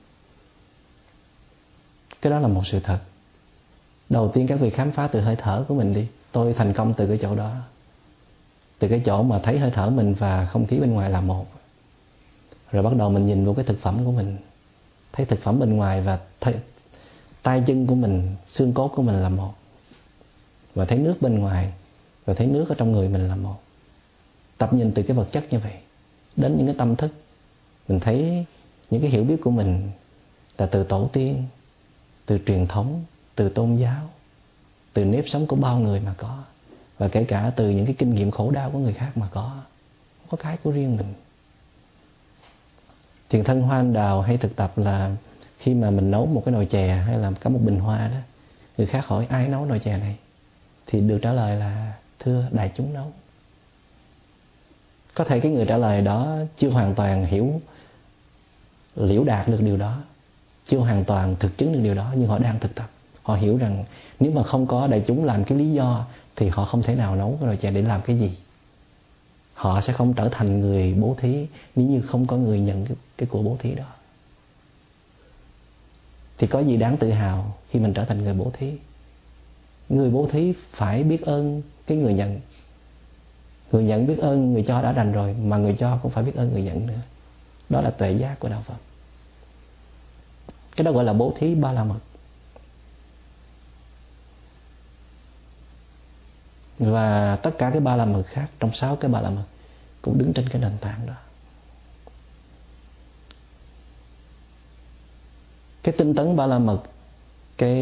Cái đó là một sự thật. Đầu tiên các vị khám phá từ hơi thở của mình đi. Tôi thành công từ cái chỗ đó, từ cái chỗ mà thấy hơi thở mình và không khí bên ngoài là một. Rồi bắt đầu mình nhìn vào cái thực phẩm của mình, thấy thực phẩm bên ngoài và thấy tay chân của mình, xương cốt của mình là một. Và thấy nước bên ngoài và thấy nước ở trong người mình là một. Tập nhìn từ cái vật chất như vậy đến những cái tâm thức. Mình thấy những cái hiểu biết của mình là từ tổ tiên, từ truyền thống, từ tôn giáo, từ nếp sống của bao người mà có. Và kể cả từ những cái kinh nghiệm khổ đau của người khác mà có. Không có cái của riêng mình. Thiền thân Hoa Anh Đào hay thực tập là khi mà mình nấu một cái nồi chè hay là cả một bình hoa đó, người khác hỏi ai nấu nồi chè này, thì được trả lời là thưa đại chúng nấu. Có thể cái người trả lời đó chưa hoàn toàn hiểu, liễu đạt được điều đó, chưa hoàn toàn thực chứng được điều đó, nhưng họ đang thực tập. Họ hiểu rằng nếu mà không có đại chúng làm cái lý do thì họ không thể nào nấu cái nồi chè để làm cái gì. Họ sẽ không trở thành người bố thí nếu như không có người nhận cái, cái của bố thí đó. Thì có gì đáng tự hào khi mình trở thành người bố thí? Người bố thí phải biết ơn cái người nhận. Người nhận biết ơn người cho đã đành rồi, mà người cho cũng phải biết ơn người nhận nữa. Đó là tuệ giác của Đạo Phật. Cái đó gọi là bố thí ba la mật. Và tất cả cái ba la mật khác, trong sáu cái ba la mật cũng đứng trên cái nền tảng đó. Cái tinh tấn ba la mật, cái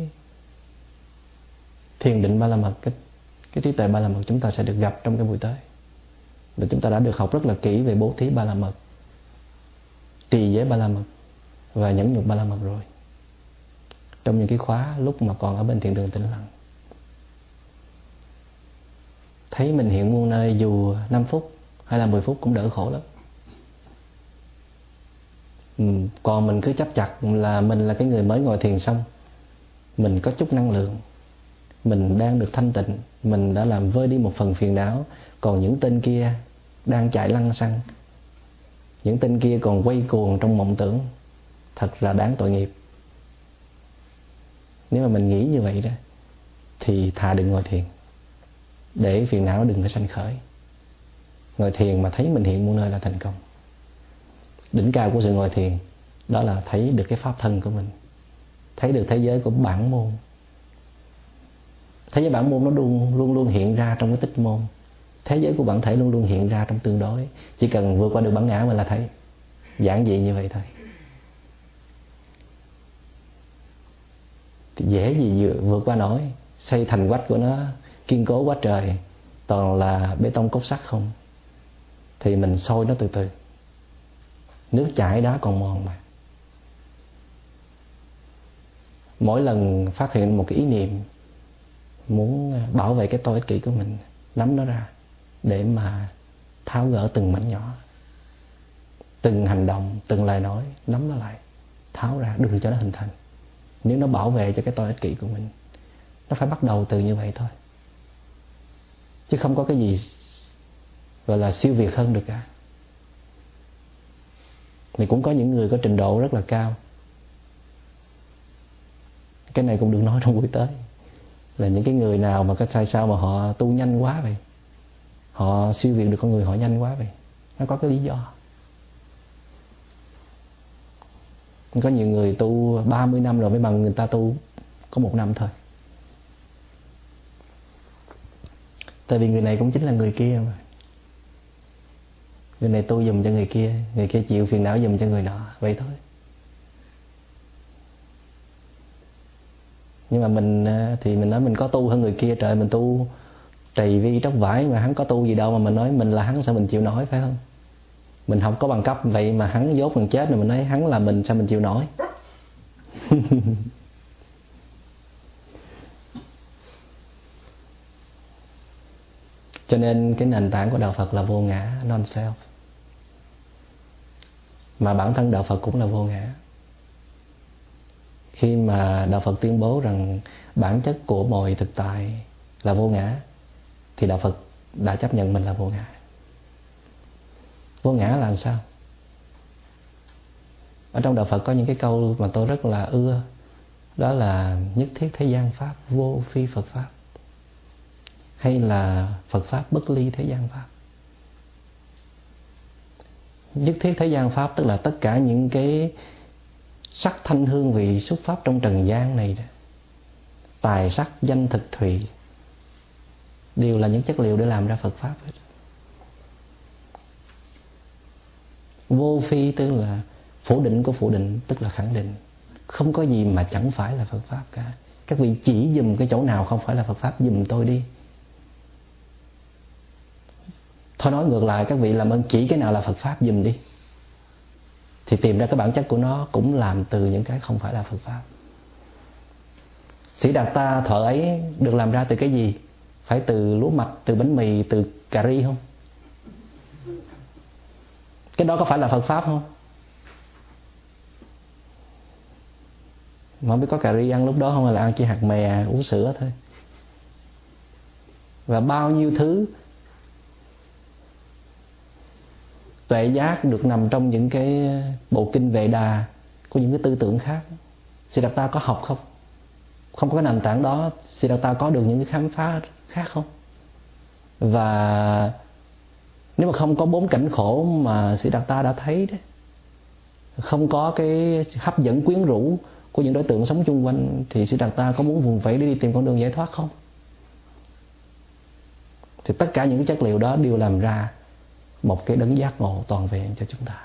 thiền định ba la mật, cái, cái trí tuệ ba la mật chúng ta sẽ được gặp trong cái buổi tới. Và chúng ta đã được học rất là kỹ về bố thí ba la mật, trì giới ba la mật và nhẫn nhục ba la mật rồi, trong những cái khóa lúc mà còn ở bên thiền đường tĩnh lặng. Thấy mình hiện muôn nơi dù năm phút hay là mười phút cũng đỡ khổ lắm. Ừ, còn mình cứ chấp chặt là mình là cái người mới ngồi thiền xong, mình có chút năng lượng, mình đang được thanh tịnh, mình đã làm vơi đi một phần phiền não. Còn những tên kia đang chạy lăng xăng, những tên kia còn quay cuồng trong mộng tưởng, thật là đáng tội nghiệp. Nếu mà mình nghĩ như vậy đó thì thà đừng ngồi thiền, để phiền não đừng có sanh khởi. Ngồi thiền mà thấy mình hiện muôn nơi là thành công. Đỉnh cao của sự ngồi thiền đó là thấy được cái pháp thân của mình, thấy được thế giới của bản môn, Thế giới bản môn nó luôn luôn luôn hiện ra trong cái tích môn. Thế giới của bản thể luôn luôn hiện ra trong tương đối. Chỉ cần vượt qua được bản ngã mình là thấy. Giản dị như vậy thôi. Thì dễ gì vượt qua nổi. Xây thành quách của nó kiên cố quá trời, toàn là bê tông cốt sắt không. Thì mình sôi nó từ từ. Nước chảy đá còn mòn mà. Mỗi lần phát hiện một cái ý niệm muốn bảo vệ cái tôi ích kỷ của mình, nắm nó ra để mà tháo gỡ từng mảnh nhỏ. Từng hành động, từng lời nói, nắm nó lại, tháo ra, đừng cho nó hình thành. Nếu nó bảo vệ cho cái tôi ích kỷ của mình, nó phải bắt đầu từ như vậy thôi. Chứ không có cái gì gọi là siêu việt hơn được cả. Thì cũng có những người có trình độ rất là cao. Cái này cũng được nói trong buổi tới. Là những cái người nào mà cái sai sao mà họ tu nhanh quá vậy, họ siêu việt được con người họ nhanh quá vậy. Nó có cái lý do. Có nhiều người tu ba mươi năm rồi mới bằng người ta tu có một năm thôi. Tại vì người này cũng chính là người kia mà. Người này tu dùm cho người kia, người kia chịu phiền não dùm cho người nọ, vậy thôi. Nhưng mà mình thì mình nói mình có tu hơn người kia. Trời, mình tu trì vi tróc vải mà hắn có tu gì đâu mà mình nói mình là hắn, sao mình chịu nổi, phải không? Mình không có bằng cấp vậy mà hắn dốt gần chết rồi mình nói hắn là mình, sao mình chịu nổi? Cho nên cái nền tảng của đạo Phật là vô ngã, non-self. Mà bản thân đạo Phật cũng là vô ngã. Khi mà đạo Phật tuyên bố rằng bản chất của mọi thực tại là vô ngã, thì đạo Phật đã chấp nhận mình là vô ngã. Vô ngã là làm sao? Ở trong đạo Phật có những cái câu mà tôi rất là ưa. Đó là nhất thiết thế gian pháp, vô phi Phật pháp. Hay là Phật pháp bất ly thế gian pháp. Nhất thiết thế gian pháp tức là tất cả những cái sắc thanh hương vị xuất pháp trong trần gian này đó, tài sắc danh thực thùy, đều là những chất liệu để làm ra Phật pháp hết. Vô phi tức là phủ định của phủ định, tức là khẳng định. Không có gì mà chẳng phải là Phật pháp cả. Các vị chỉ dùm cái chỗ nào không phải là Phật pháp dùm tôi đi. Thôi nói ngược lại, các vị làm ơn chỉ cái nào là Phật pháp dùm đi. Thì tìm ra cái bản chất của nó cũng làm từ những cái không phải là Phật pháp. Sĩ Đạt Ta thợ ấy được làm ra từ cái gì? Phải từ lúa mạch, từ bánh mì, từ cà ri không? Cái đó có phải là Phật pháp không? Mà không biết có cà ri ăn lúc đó không, hay là ăn chỉ hạt mè, uống sữa thôi. Và bao nhiêu thứ tuệ giác được nằm trong những cái bộ kinh Vệ Đà của những cái tư tưởng khác. Siddhartha có học không? Không có cái nền tảng đó, Siddhartha có được những cái khám phá khác không? Và nếu mà không có bốn cảnh khổ mà Siddhartha đã thấy đấy, không có cái hấp dẫn quyến rũ của những đối tượng sống chung quanh, thì Siddhartha có muốn vùng vẫy để đi tìm con đường giải thoát không? Thì tất cả những cái chất liệu đó đều làm ra một cái đấng giác ngộ toàn vẹn cho chúng ta.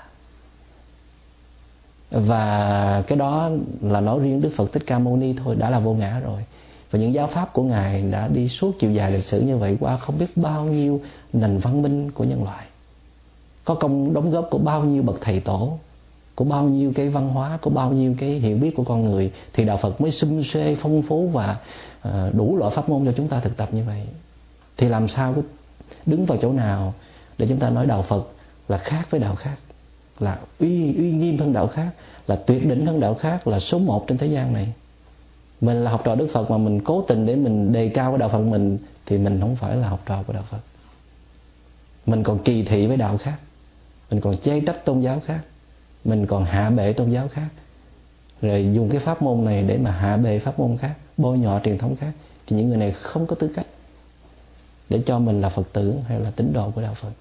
Và cái đó là nói riêng Đức Phật Thích Ca Mâu Ni thôi, đã là vô ngã rồi. Và những giáo pháp của Ngài đã đi suốt chiều dài lịch sử như vậy qua không biết bao nhiêu nền văn minh của nhân loại. Có công đóng góp của bao nhiêu bậc thầy tổ, của bao nhiêu cái văn hóa, của bao nhiêu cái hiểu biết của con người, thì đạo Phật mới sum suê, phong phú và đủ loại pháp môn cho chúng ta thực tập như vậy. Thì làm sao cứ đứng vào chỗ nào để chúng ta nói đạo Phật là khác với đạo khác, là uy uy nghiêm hơn đạo khác, là tuyệt đỉnh hơn đạo khác, là số một trên thế gian này. Mình là học trò Đức Phật mà mình cố tình để mình đề cao cái đạo Phật mình, thì mình không phải là học trò của đạo Phật. Mình còn kỳ thị với đạo khác, mình còn chê trách tôn giáo khác, mình còn hạ bệ tôn giáo khác, rồi dùng cái pháp môn này để mà hạ bệ pháp môn khác, bôi nhọ truyền thống khác. Thì những người này không có tư cách để cho mình là Phật tử hay là tín đồ của đạo Phật.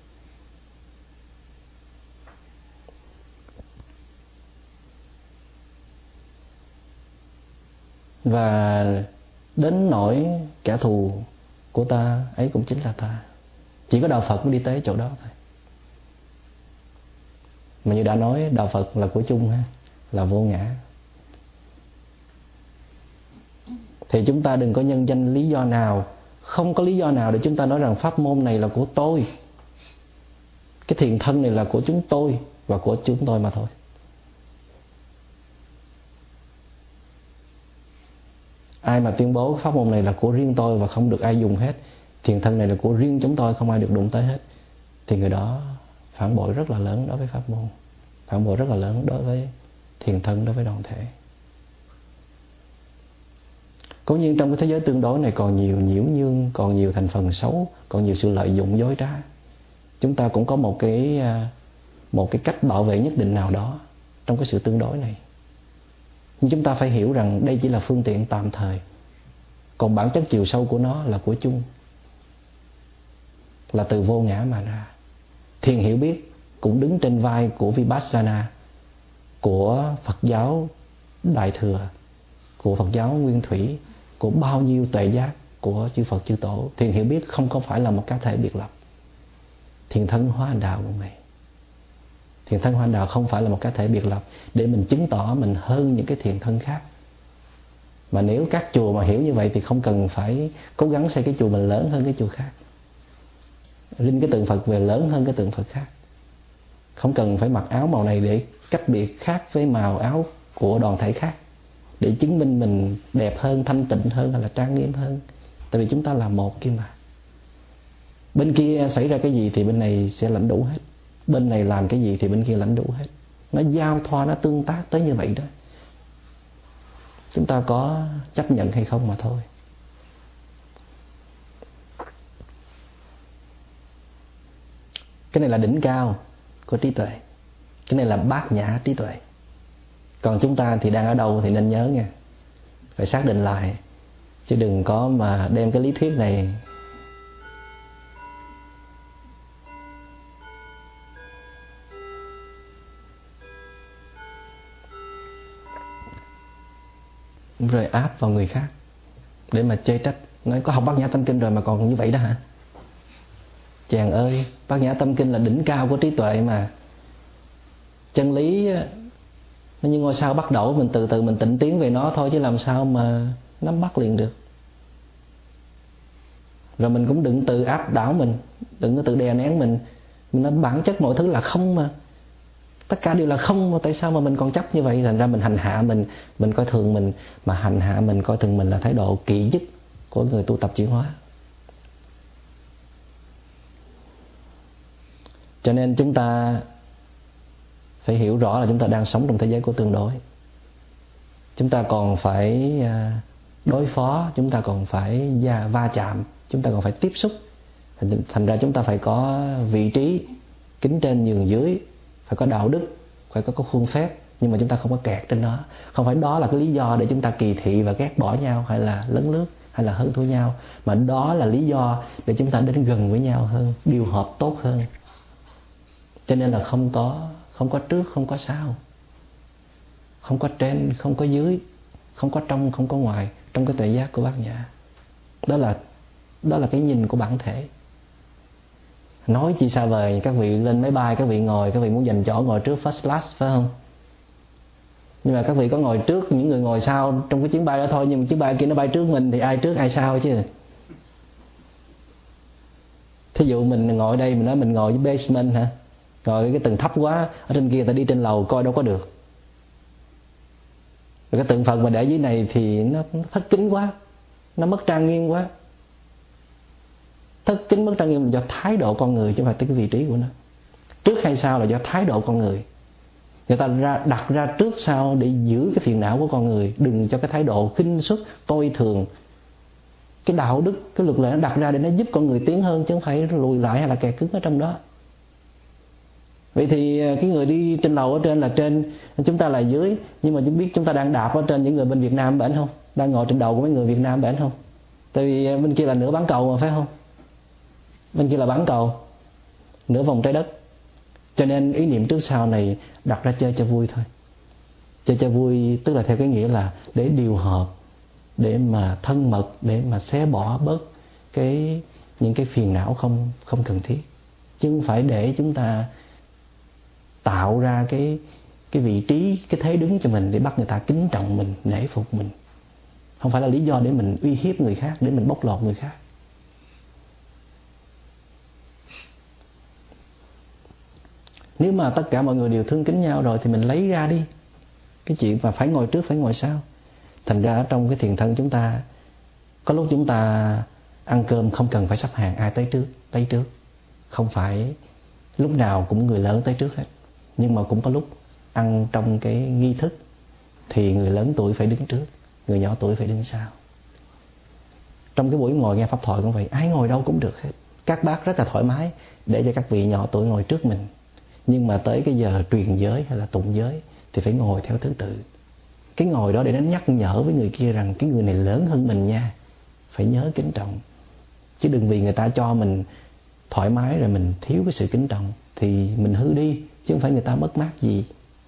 Và đến nỗi kẻ thù của ta ấy cũng chính là ta. Chỉ có đạo Phật mới đi tới chỗ đó thôi. Mà như đã nói, đạo Phật là của chung ha, là vô ngã. Thì chúng ta đừng có nhân danh lý do nào, không có lý do nào để chúng ta nói rằng pháp môn này là của tôi, cái thiền thân này là của chúng tôi và của chúng tôi mà thôi. Ai mà tuyên bố pháp môn này là của riêng tôi và không được ai dùng hết, thiền thân này là của riêng chúng tôi, không ai được đụng tới hết, thì người đó phản bội rất là lớn đối với pháp môn, phản bội rất là lớn đối với thiền thân, đối với đoàn thể. Cố nhiên trong cái thế giới tương đối này còn nhiều nhiễu nhương, còn nhiều thành phần xấu, còn nhiều sự lợi dụng dối trá. Chúng ta cũng có một cái một cái cách bảo vệ nhất định nào đó trong cái sự tương đối này. Nhưng chúng ta phải hiểu rằng đây chỉ là phương tiện tạm thời, còn bản chất chiều sâu của nó là của chung, là từ vô ngã mà ra. Thiền hiểu biết cũng đứng trên vai của Vipassana, của Phật giáo Đại Thừa, của Phật giáo Nguyên Thủy, của bao nhiêu tuệ giác của chư Phật chư Tổ. Thiền hiểu biết không có phải là một cá thể biệt lập. Thiền thân hóa hành đạo cũng vậy. Thiền thân hóa hành đạo không phải là một cá thể biệt lập để mình chứng tỏ mình hơn những cái thiền thân khác. Mà nếu các chùa mà hiểu như vậy thì không cần phải cố gắng xây cái chùa mình lớn hơn cái chùa khác, rinh cái tượng Phật về lớn hơn cái tượng Phật khác. Không cần phải mặc áo màu này để cách biệt khác với màu áo của đoàn thể khác, để chứng minh mình đẹp hơn, thanh tịnh hơn hay là trang nghiêm hơn. Tại vì chúng ta là một kia mà. Bên kia xảy ra cái gì thì bên này sẽ lãnh đủ hết, bên này làm cái gì thì bên kia lãnh đủ hết. Nó giao thoa, nó tương tác tới như vậy đó. Chúng ta có chấp nhận hay không mà thôi. Cái này là đỉnh cao của trí tuệ, cái này là bát nhã trí tuệ. Còn chúng ta thì đang ở đâu thì nên nhớ nha, phải xác định lại, chứ đừng có mà đem cái lý thuyết này rồi áp vào người khác để mà chê trách, nói có học Bát Nhã Tâm Kinh rồi mà còn như vậy đó hả? Chàng ơi, Bát Nhã Tâm Kinh là đỉnh cao của trí tuệ mà. Chân lý nó như ngôi sao bắt đầu, mình từ từ mình tịnh tiến về nó thôi, chứ làm sao mà nắm bắt liền được. Rồi mình cũng đừng tự áp đảo mình, đừng có tự đè nén mình. Mình nói bản chất mọi thứ là không mà, tất cả đều là không mà tại sao mà mình còn chấp như vậy? Thành ra mình hành hạ mình, mình coi thường mình, mà hành hạ mình, coi thường mình là thái độ kỵ nhất của người tu tập chuyển hóa. Cho nên chúng ta phải hiểu rõ là chúng ta đang sống trong thế giới của tương đối. Chúng ta còn phải đối phó, chúng ta còn phải va chạm, chúng ta còn phải tiếp xúc. Thành ra chúng ta phải có vị trí, kính trên nhường dưới, phải có đạo đức, phải có khuôn phép, nhưng mà chúng ta không có kẹt trên đó. Không phải đó là cái lý do để chúng ta kỳ thị và ghét bỏ nhau, hay là lấn lướt, hay là hơn thua nhau, mà đó là lý do để chúng ta đến gần với nhau hơn, điều hợp tốt hơn. Cho nên là không có không có trước, không có sau, không có trên, không có dưới, không có trong, không có ngoài, trong cái tuệ giác của Bát Nhã. Đó là đó là cái nhìn của bản thể. Nói chi xa vời, các vị lên máy bay, các vị ngồi, các vị muốn giành chỗ ngồi trước first class phải không? Nhưng mà các vị có ngồi trước những người ngồi sau trong cái chuyến bay đó thôi, nhưng mà chuyến bay kia nó bay trước mình thì ai trước ai sau chứ. Thí dụ mình ngồi ở đây, mình nói mình ngồi với basement hả? Ngồi cái tầng thấp quá, ở trên kia ta đi trên lầu coi đâu có được. Rồi cái tượng Phật mà để dưới này thì nó thất kính quá, nó mất trang nghiêm quá. Thất kính mất trang nghiêm là do thái độ con người, chứ không phải tới cái vị trí của nó. Trước hay sau là do thái độ con người. Người ta ra, đặt ra trước sau để giữ cái phiền não của con người, đừng cho cái thái độ khinh suất, tôi thường. Cái đạo đức, cái luật lệ nó đặt ra để nó giúp con người tiến hơn, chứ không phải lùi lại hay là kẹt cứng ở trong đó. Vậy thì cái người đi trên lầu ở trên là trên, chúng ta là dưới. Nhưng mà chúng biết chúng ta đang đạp ở trên những người bên Việt Nam bển không? Đang ngồi trên đầu của mấy người Việt Nam bển không? Tại vì bên kia là nửa bán cầu mà phải không? Bên kia là bán cầu, nửa vòng trái đất. Cho nên ý niệm trước sau này đặt ra chơi cho vui thôi. Chơi cho vui tức là theo cái nghĩa là để điều hợp, để mà thân mật, để mà xé bỏ bớt cái những cái phiền não không không cần thiết, chứ không phải để chúng ta tạo ra cái cái vị trí, cái thế đứng cho mình để bắt người ta kính trọng mình, nể phục mình. Không phải là lý do để mình uy hiếp người khác, để mình bóc lột người khác. Nếu mà tất cả mọi người đều thương kính nhau rồi thì mình lấy ra đi cái chuyện mà phải ngồi trước, phải ngồi sau. Thành ra ở trong cái thiền thân chúng ta, có lúc chúng ta ăn cơm không cần phải sắp hàng ai tới trước, tới trước. Không phải lúc nào cũng người lớn tới trước hết. Nhưng mà cũng có lúc ăn trong cái nghi thức thì người lớn tuổi phải đứng trước, người nhỏ tuổi phải đứng sau. Trong cái buổi ngồi nghe pháp thoại cũng vậy, ai ngồi đâu cũng được hết. Các bác rất là thoải mái để cho các vị nhỏ tuổi ngồi trước mình. Nhưng mà tới cái giờ truyền giới hay là tụng giới thì phải ngồi theo thứ tự. Cái ngồi đó để nó nhắc nhở với người kia rằng cái người này lớn hơn mình nha, phải nhớ kính trọng. Chứ đừng vì người ta cho mình thoải mái rồi mình thiếu cái sự kính trọng thì mình hư đi, chứ không phải người ta mất mát gì.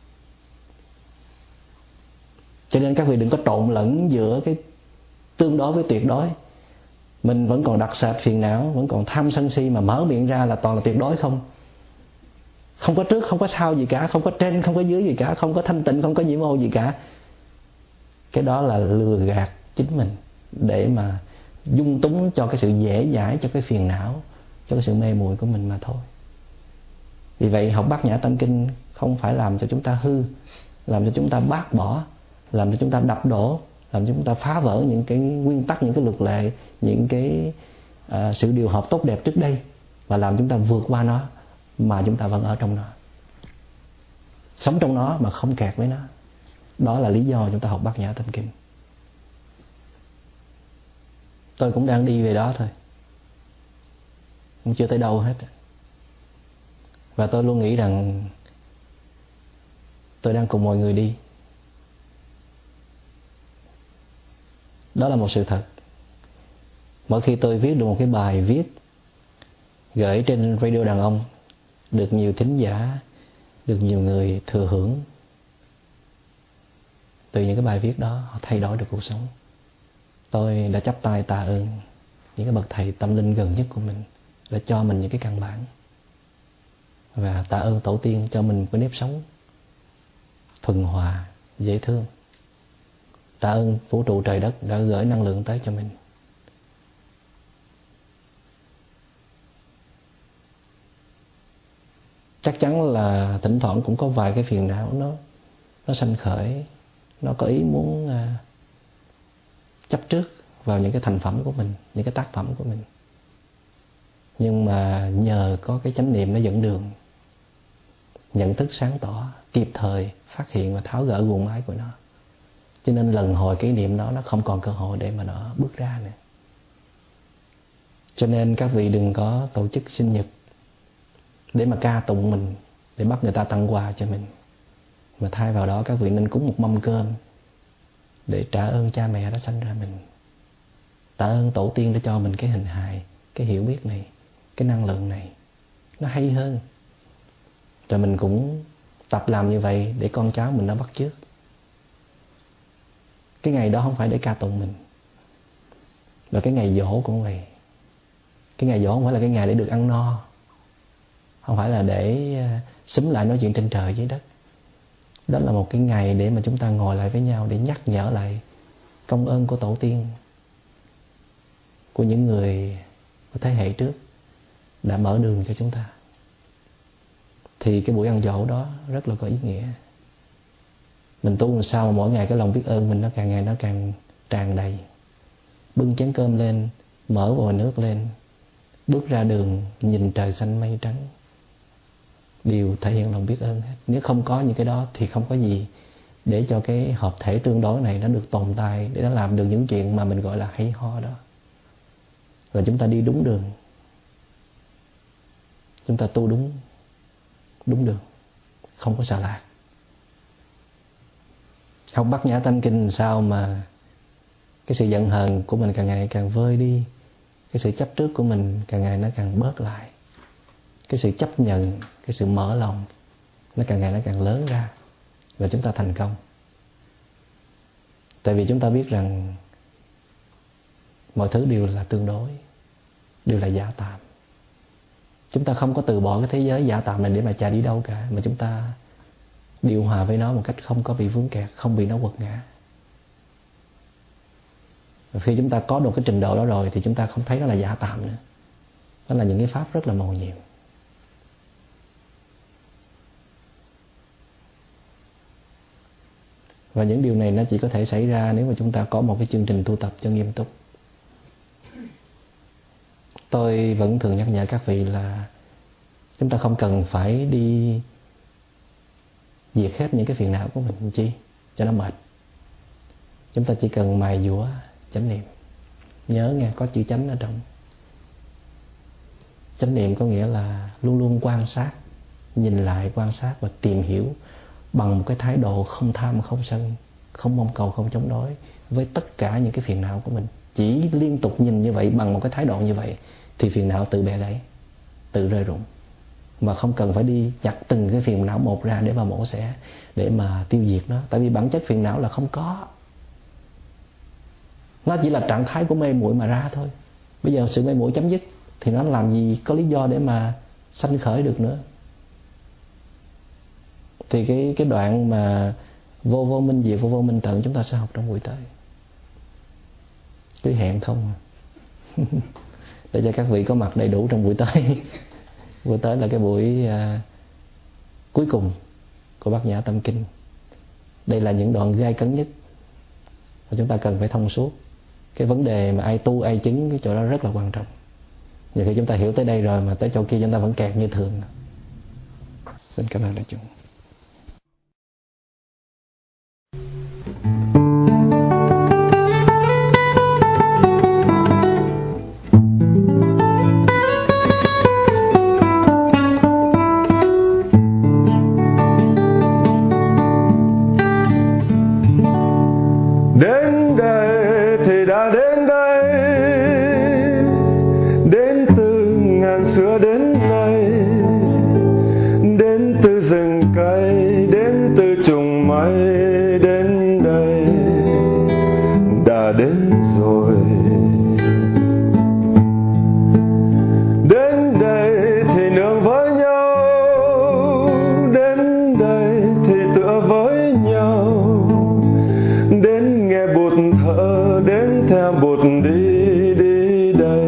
Cho nên các vị đừng có trộn lẫn giữa cái tương đối với tuyệt đối. Mình vẫn còn đặc sệt phiền não, vẫn còn tham sân si mà mở miệng ra là toàn là tuyệt đối không. Không có trước, không có sau gì cả, không có trên, không có dưới gì cả, không có thanh tịnh, không có nhiễm ô gì cả. Cái đó là lừa gạt chính mình để mà dung túng cho cái sự dễ dãi, cho cái phiền não, cho cái sự mê muội của mình mà thôi. Vì vậy học Bát Nhã Tâm Kinh không phải làm cho chúng ta hư, làm cho chúng ta bác bỏ, làm cho chúng ta đập đổ, làm cho chúng ta phá vỡ những cái nguyên tắc, những cái luật lệ, những cái uh, sự điều hợp tốt đẹp trước đây, và làm chúng ta vượt qua nó mà chúng ta vẫn ở trong nó, sống trong nó mà không kẹt với nó. Đó là lý do chúng ta học Bát Nhã Tâm Kinh. Tôi cũng đang đi về đó thôi, cũng chưa tới đâu hết. Và tôi luôn nghĩ rằng tôi đang cùng mọi người đi. Đó là một sự thật. Mỗi khi tôi viết được một cái bài viết gửi trên radio đàn ông, được nhiều thính giả, được nhiều người thừa hưởng, từ những cái bài viết đó họ thay đổi được cuộc sống, tôi đã chắp tay tạ ơn những cái bậc thầy tâm linh gần nhất của mình đã cho mình những cái căn bản, và tạ ơn tổ tiên cho mình cái nếp sống thuần hòa, dễ thương. Tạ ơn vũ trụ trời đất đã gửi năng lượng tới cho mình. Chắc chắn là thỉnh thoảng cũng có vài cái phiền não nó nó sanh khởi, nó có ý muốn uh, chấp trước vào những cái thành phẩm của mình, những cái tác phẩm của mình. Nhưng mà nhờ có cái chánh niệm nó dẫn đường, nhận thức sáng tỏ, kịp thời phát hiện và tháo gỡ guồng máy của nó, cho nên lần hồi cái niệm đó nó không còn cơ hội để mà nó bước ra nữa. Cho nên các vị đừng có tổ chức sinh nhật để mà ca tụng mình, để bắt người ta tặng quà cho mình, mà thay vào đó các vị nên cúng một mâm cơm để trả ơn cha mẹ đã sanh ra mình, tạ ơn tổ tiên đã cho mình cái hình hài, cái hiểu biết này, cái năng lượng này, nó hay hơn. Rồi mình cũng tập làm như vậy để con cháu mình nó bắt chước. Cái ngày đó không phải để ca tụng mình. Rồi cái ngày giỗ cũng vậy. Cái ngày giỗ không phải là cái ngày để được ăn no, không phải là để xúm lại nói chuyện trên trời dưới đất. Đó là một cái ngày để mà chúng ta ngồi lại với nhau, để nhắc nhở lại công ơn của tổ tiên, của những người của thế hệ trước đã mở đường cho chúng ta. Thì cái buổi ăn giỗ đó rất là có ý nghĩa. Mình tu làm sao mà mỗi ngày cái lòng biết ơn mình nó càng ngày nó càng tràn đầy. Bưng chén cơm lên, mở vòi nước lên, bước ra đường nhìn trời xanh mây trắng, đều thể hiện lòng biết ơn hết. Nếu không có những cái đó thì không có gì để cho cái hợp thể tương đối này nó được tồn tại, để nó làm được những chuyện mà mình gọi là hay ho đó. Là chúng ta đi đúng đường, chúng ta tu đúng đúng đường, không có xà lạc. Học Bát Nhã Tâm Kinh sao mà cái sự giận hờn của mình càng ngày càng vơi đi, cái sự chấp trước của mình càng ngày nó càng bớt lại, cái sự chấp nhận, cái sự mở lòng nó càng ngày nó càng lớn ra, và chúng ta thành công. Tại vì chúng ta biết rằng Mọi thứ đều là tương đối, đều là giả tạm. Chúng ta không có từ bỏ cái thế giới giả tạm này để mà chạy đi đâu cả, mà chúng ta điều hòa với nó một cách không có bị vướng kẹt, không bị nó quật ngã. Và khi chúng ta có được cái trình độ đó rồi thì chúng ta không thấy nó là giả tạm nữa. Đó là những cái pháp rất là màu nhiệm. Và những điều này nó chỉ có thể xảy ra nếu mà chúng ta có một cái chương trình tu tập cho nghiêm túc. Tôi vẫn thường nhắc nhở các vị là chúng ta không cần phải đi diệt hết những cái phiền não của mình chi cho nó mệt. Chúng ta chỉ cần mài dũa chánh niệm. Nhớ nghe, có chữ chánh ở trong. Chánh niệm có nghĩa là luôn luôn quan sát, nhìn lại, quan sát và tìm hiểu bằng một cái thái độ không tham, không sân, không mong cầu, không chống đối với tất cả những cái phiền não của mình. Chỉ liên tục nhìn như vậy, bằng một cái thái độ như vậy thì phiền não tự bẻ gãy, tự rơi rụng. Mà không cần phải đi chặt từng cái phiền não một ra để mà mổ xẻ, để mà tiêu diệt nó. Tại vì bản chất phiền não là không có. Nó chỉ là trạng thái của mê muội mà ra thôi. Bây giờ sự mê muội chấm dứt thì nó làm gì có lý do để mà sanh khởi được nữa. Thì cái cái đoạn mà vô vô minh diệt, vô vô minh tận chúng ta sẽ học trong buổi tới. Cứ hẹn không để cho các vị có mặt đầy đủ trong buổi tới. Buổi tới là cái buổi uh, cuối cùng của Bát Nhã Tâm Kinh. Đây là những đoạn gai cấn nhất và chúng ta cần phải thông suốt. Cái vấn đề mà ai tu ai chứng, cái chỗ đó rất là quan trọng. Nhiều khi chúng ta hiểu tới đây rồi mà tới chỗ kia chúng ta vẫn kẹt như thường. Xin cảm ơn đại chúng. Đến đây thì đã đến đây, đến từ ngàn xưa đến nay, đến từ rừng cây, đến từ trùng mây, đến đây đã đến rồi. Đến đây thì nương với nhau, đến đây thì tựa với nhau, đến nghe bụt thở, đến theo bụt đi, đi đây,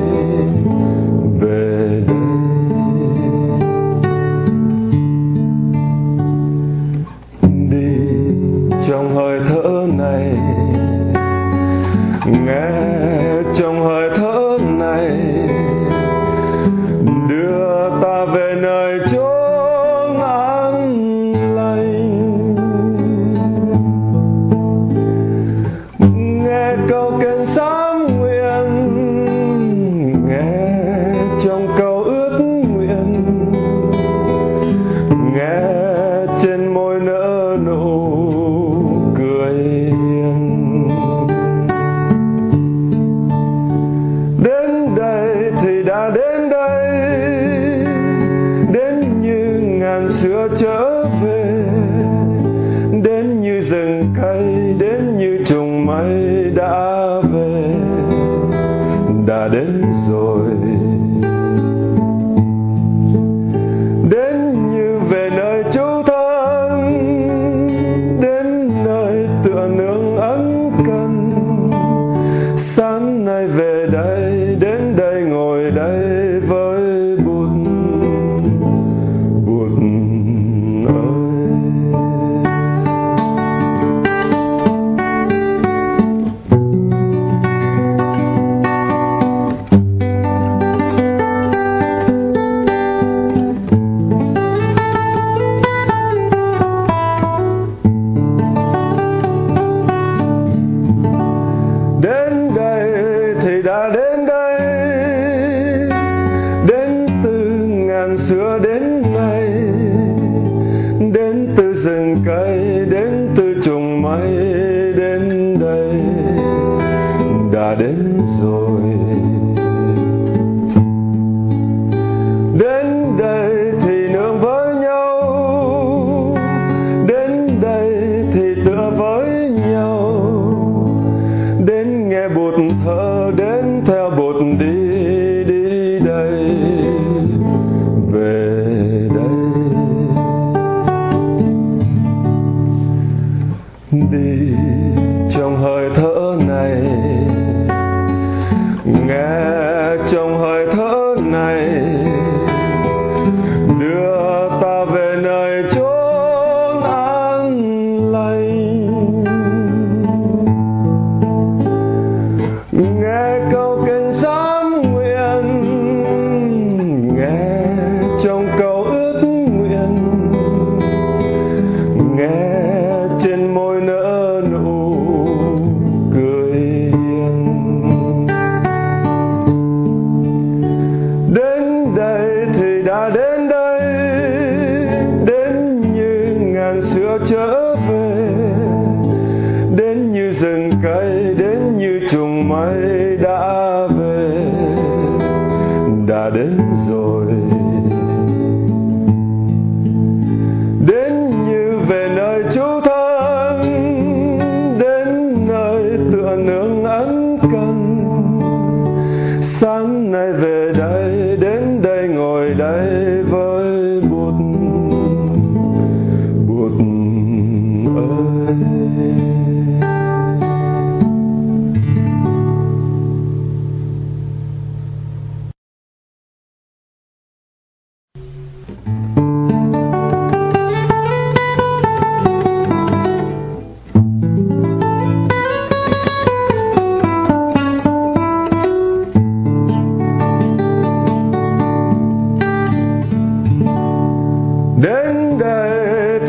về đây. Đi trong hơi thở này, nghe trong hơi thở này, đưa ta về nơi chốn an lành. Nghe câu khen sám nguyện, nghe trong câu ước nguyện, nghe trên môi nở nụ cười hiền. Đến đây thì đã đến đây, đến như ngàn xưa trở về, đến như rừng cây, đến như trùng mây đã về, đã đến rồi. Đến như về nơi trú thân, đến nơi tựa nương ân cần. Sáng nay về đây, đến đây ngồi đây với Bụt, Bụt ơi.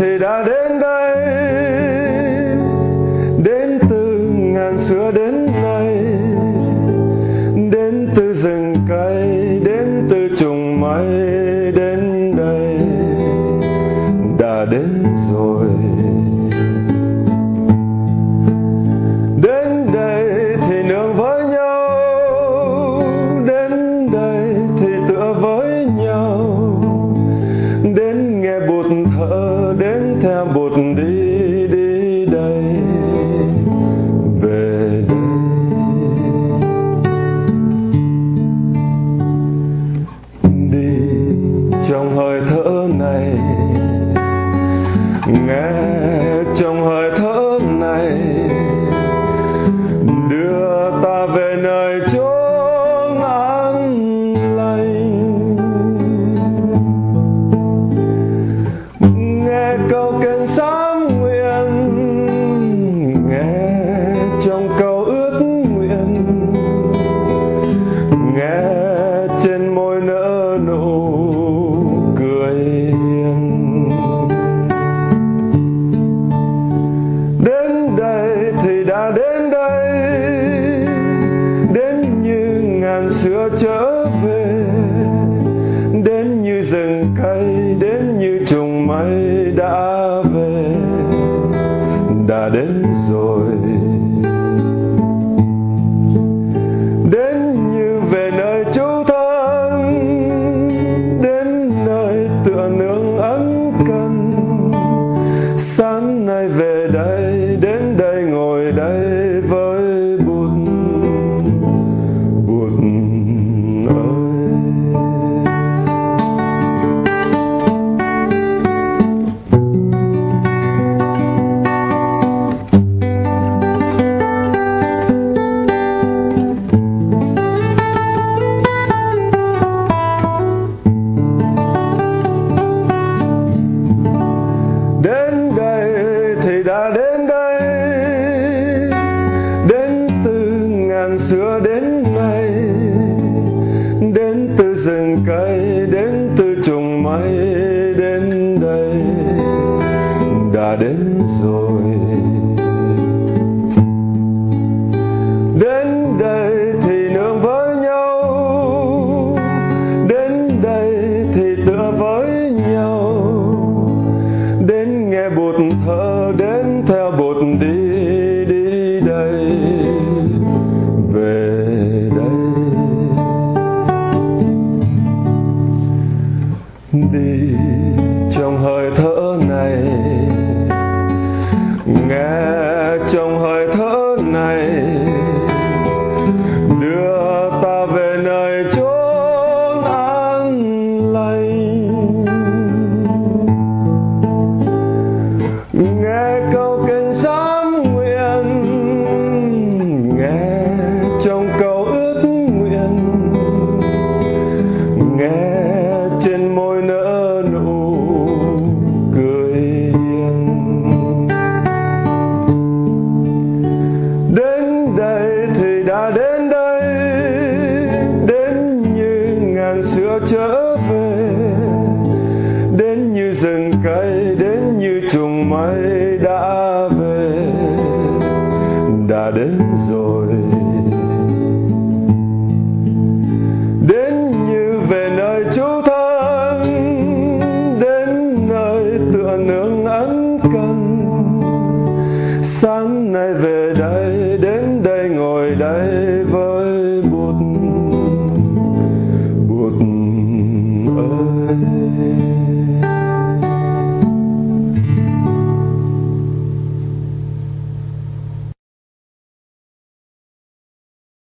thì đã đến đây, đến từ ngàn xưa đến nay, đến từ rừng cây, đến từ trùng mây, đến đây đã đến rồi. Đến đây thì nương với nhau, đến đây thì tựa với nhau, đến nghe bụt thở, đến theo bụt đi, đi đây, về đây. Đi trong hơi thở này, nghe trong hơi thở này, đưa ta về nơi chốn an lành. Nghe câu kinh sám nguyện, nghe trong câu ước nguyện, nghe trên môi nở nụ cười hiền. Đến đây thì đã đến đây, đến như ngàn xưa trở về, đến như rừng cây, đến như trùng mây đã về, đã đến rồi. Đến như về nơi trú thân, đến nơi tựa nương ân cần. Sáng nay về đây, đến đây ngồi đây với Bụt, Bụt ơi. Đến đây thì đã đến đây, đến từ ngàn xưa đến nay, đến từ rừng cây, đến từ trùng mây, đến đây đã đến rồi. Đến đây thì nương với nhau, đến đây thì tựa với nhau, đến nghe bụt thở, đến theo bụt đi, đi đây, về đây. Đi trong hơi thở này, nghe trong hơi thở này, đưa ta về nơi chốn an lành. Nghe câu kinh sám nguyện, nghe trong câu ước nguyện, nghe trên môi nở nụ cười hiền. Đến đây thì đã đến đây, đến như ngàn xưa trở về,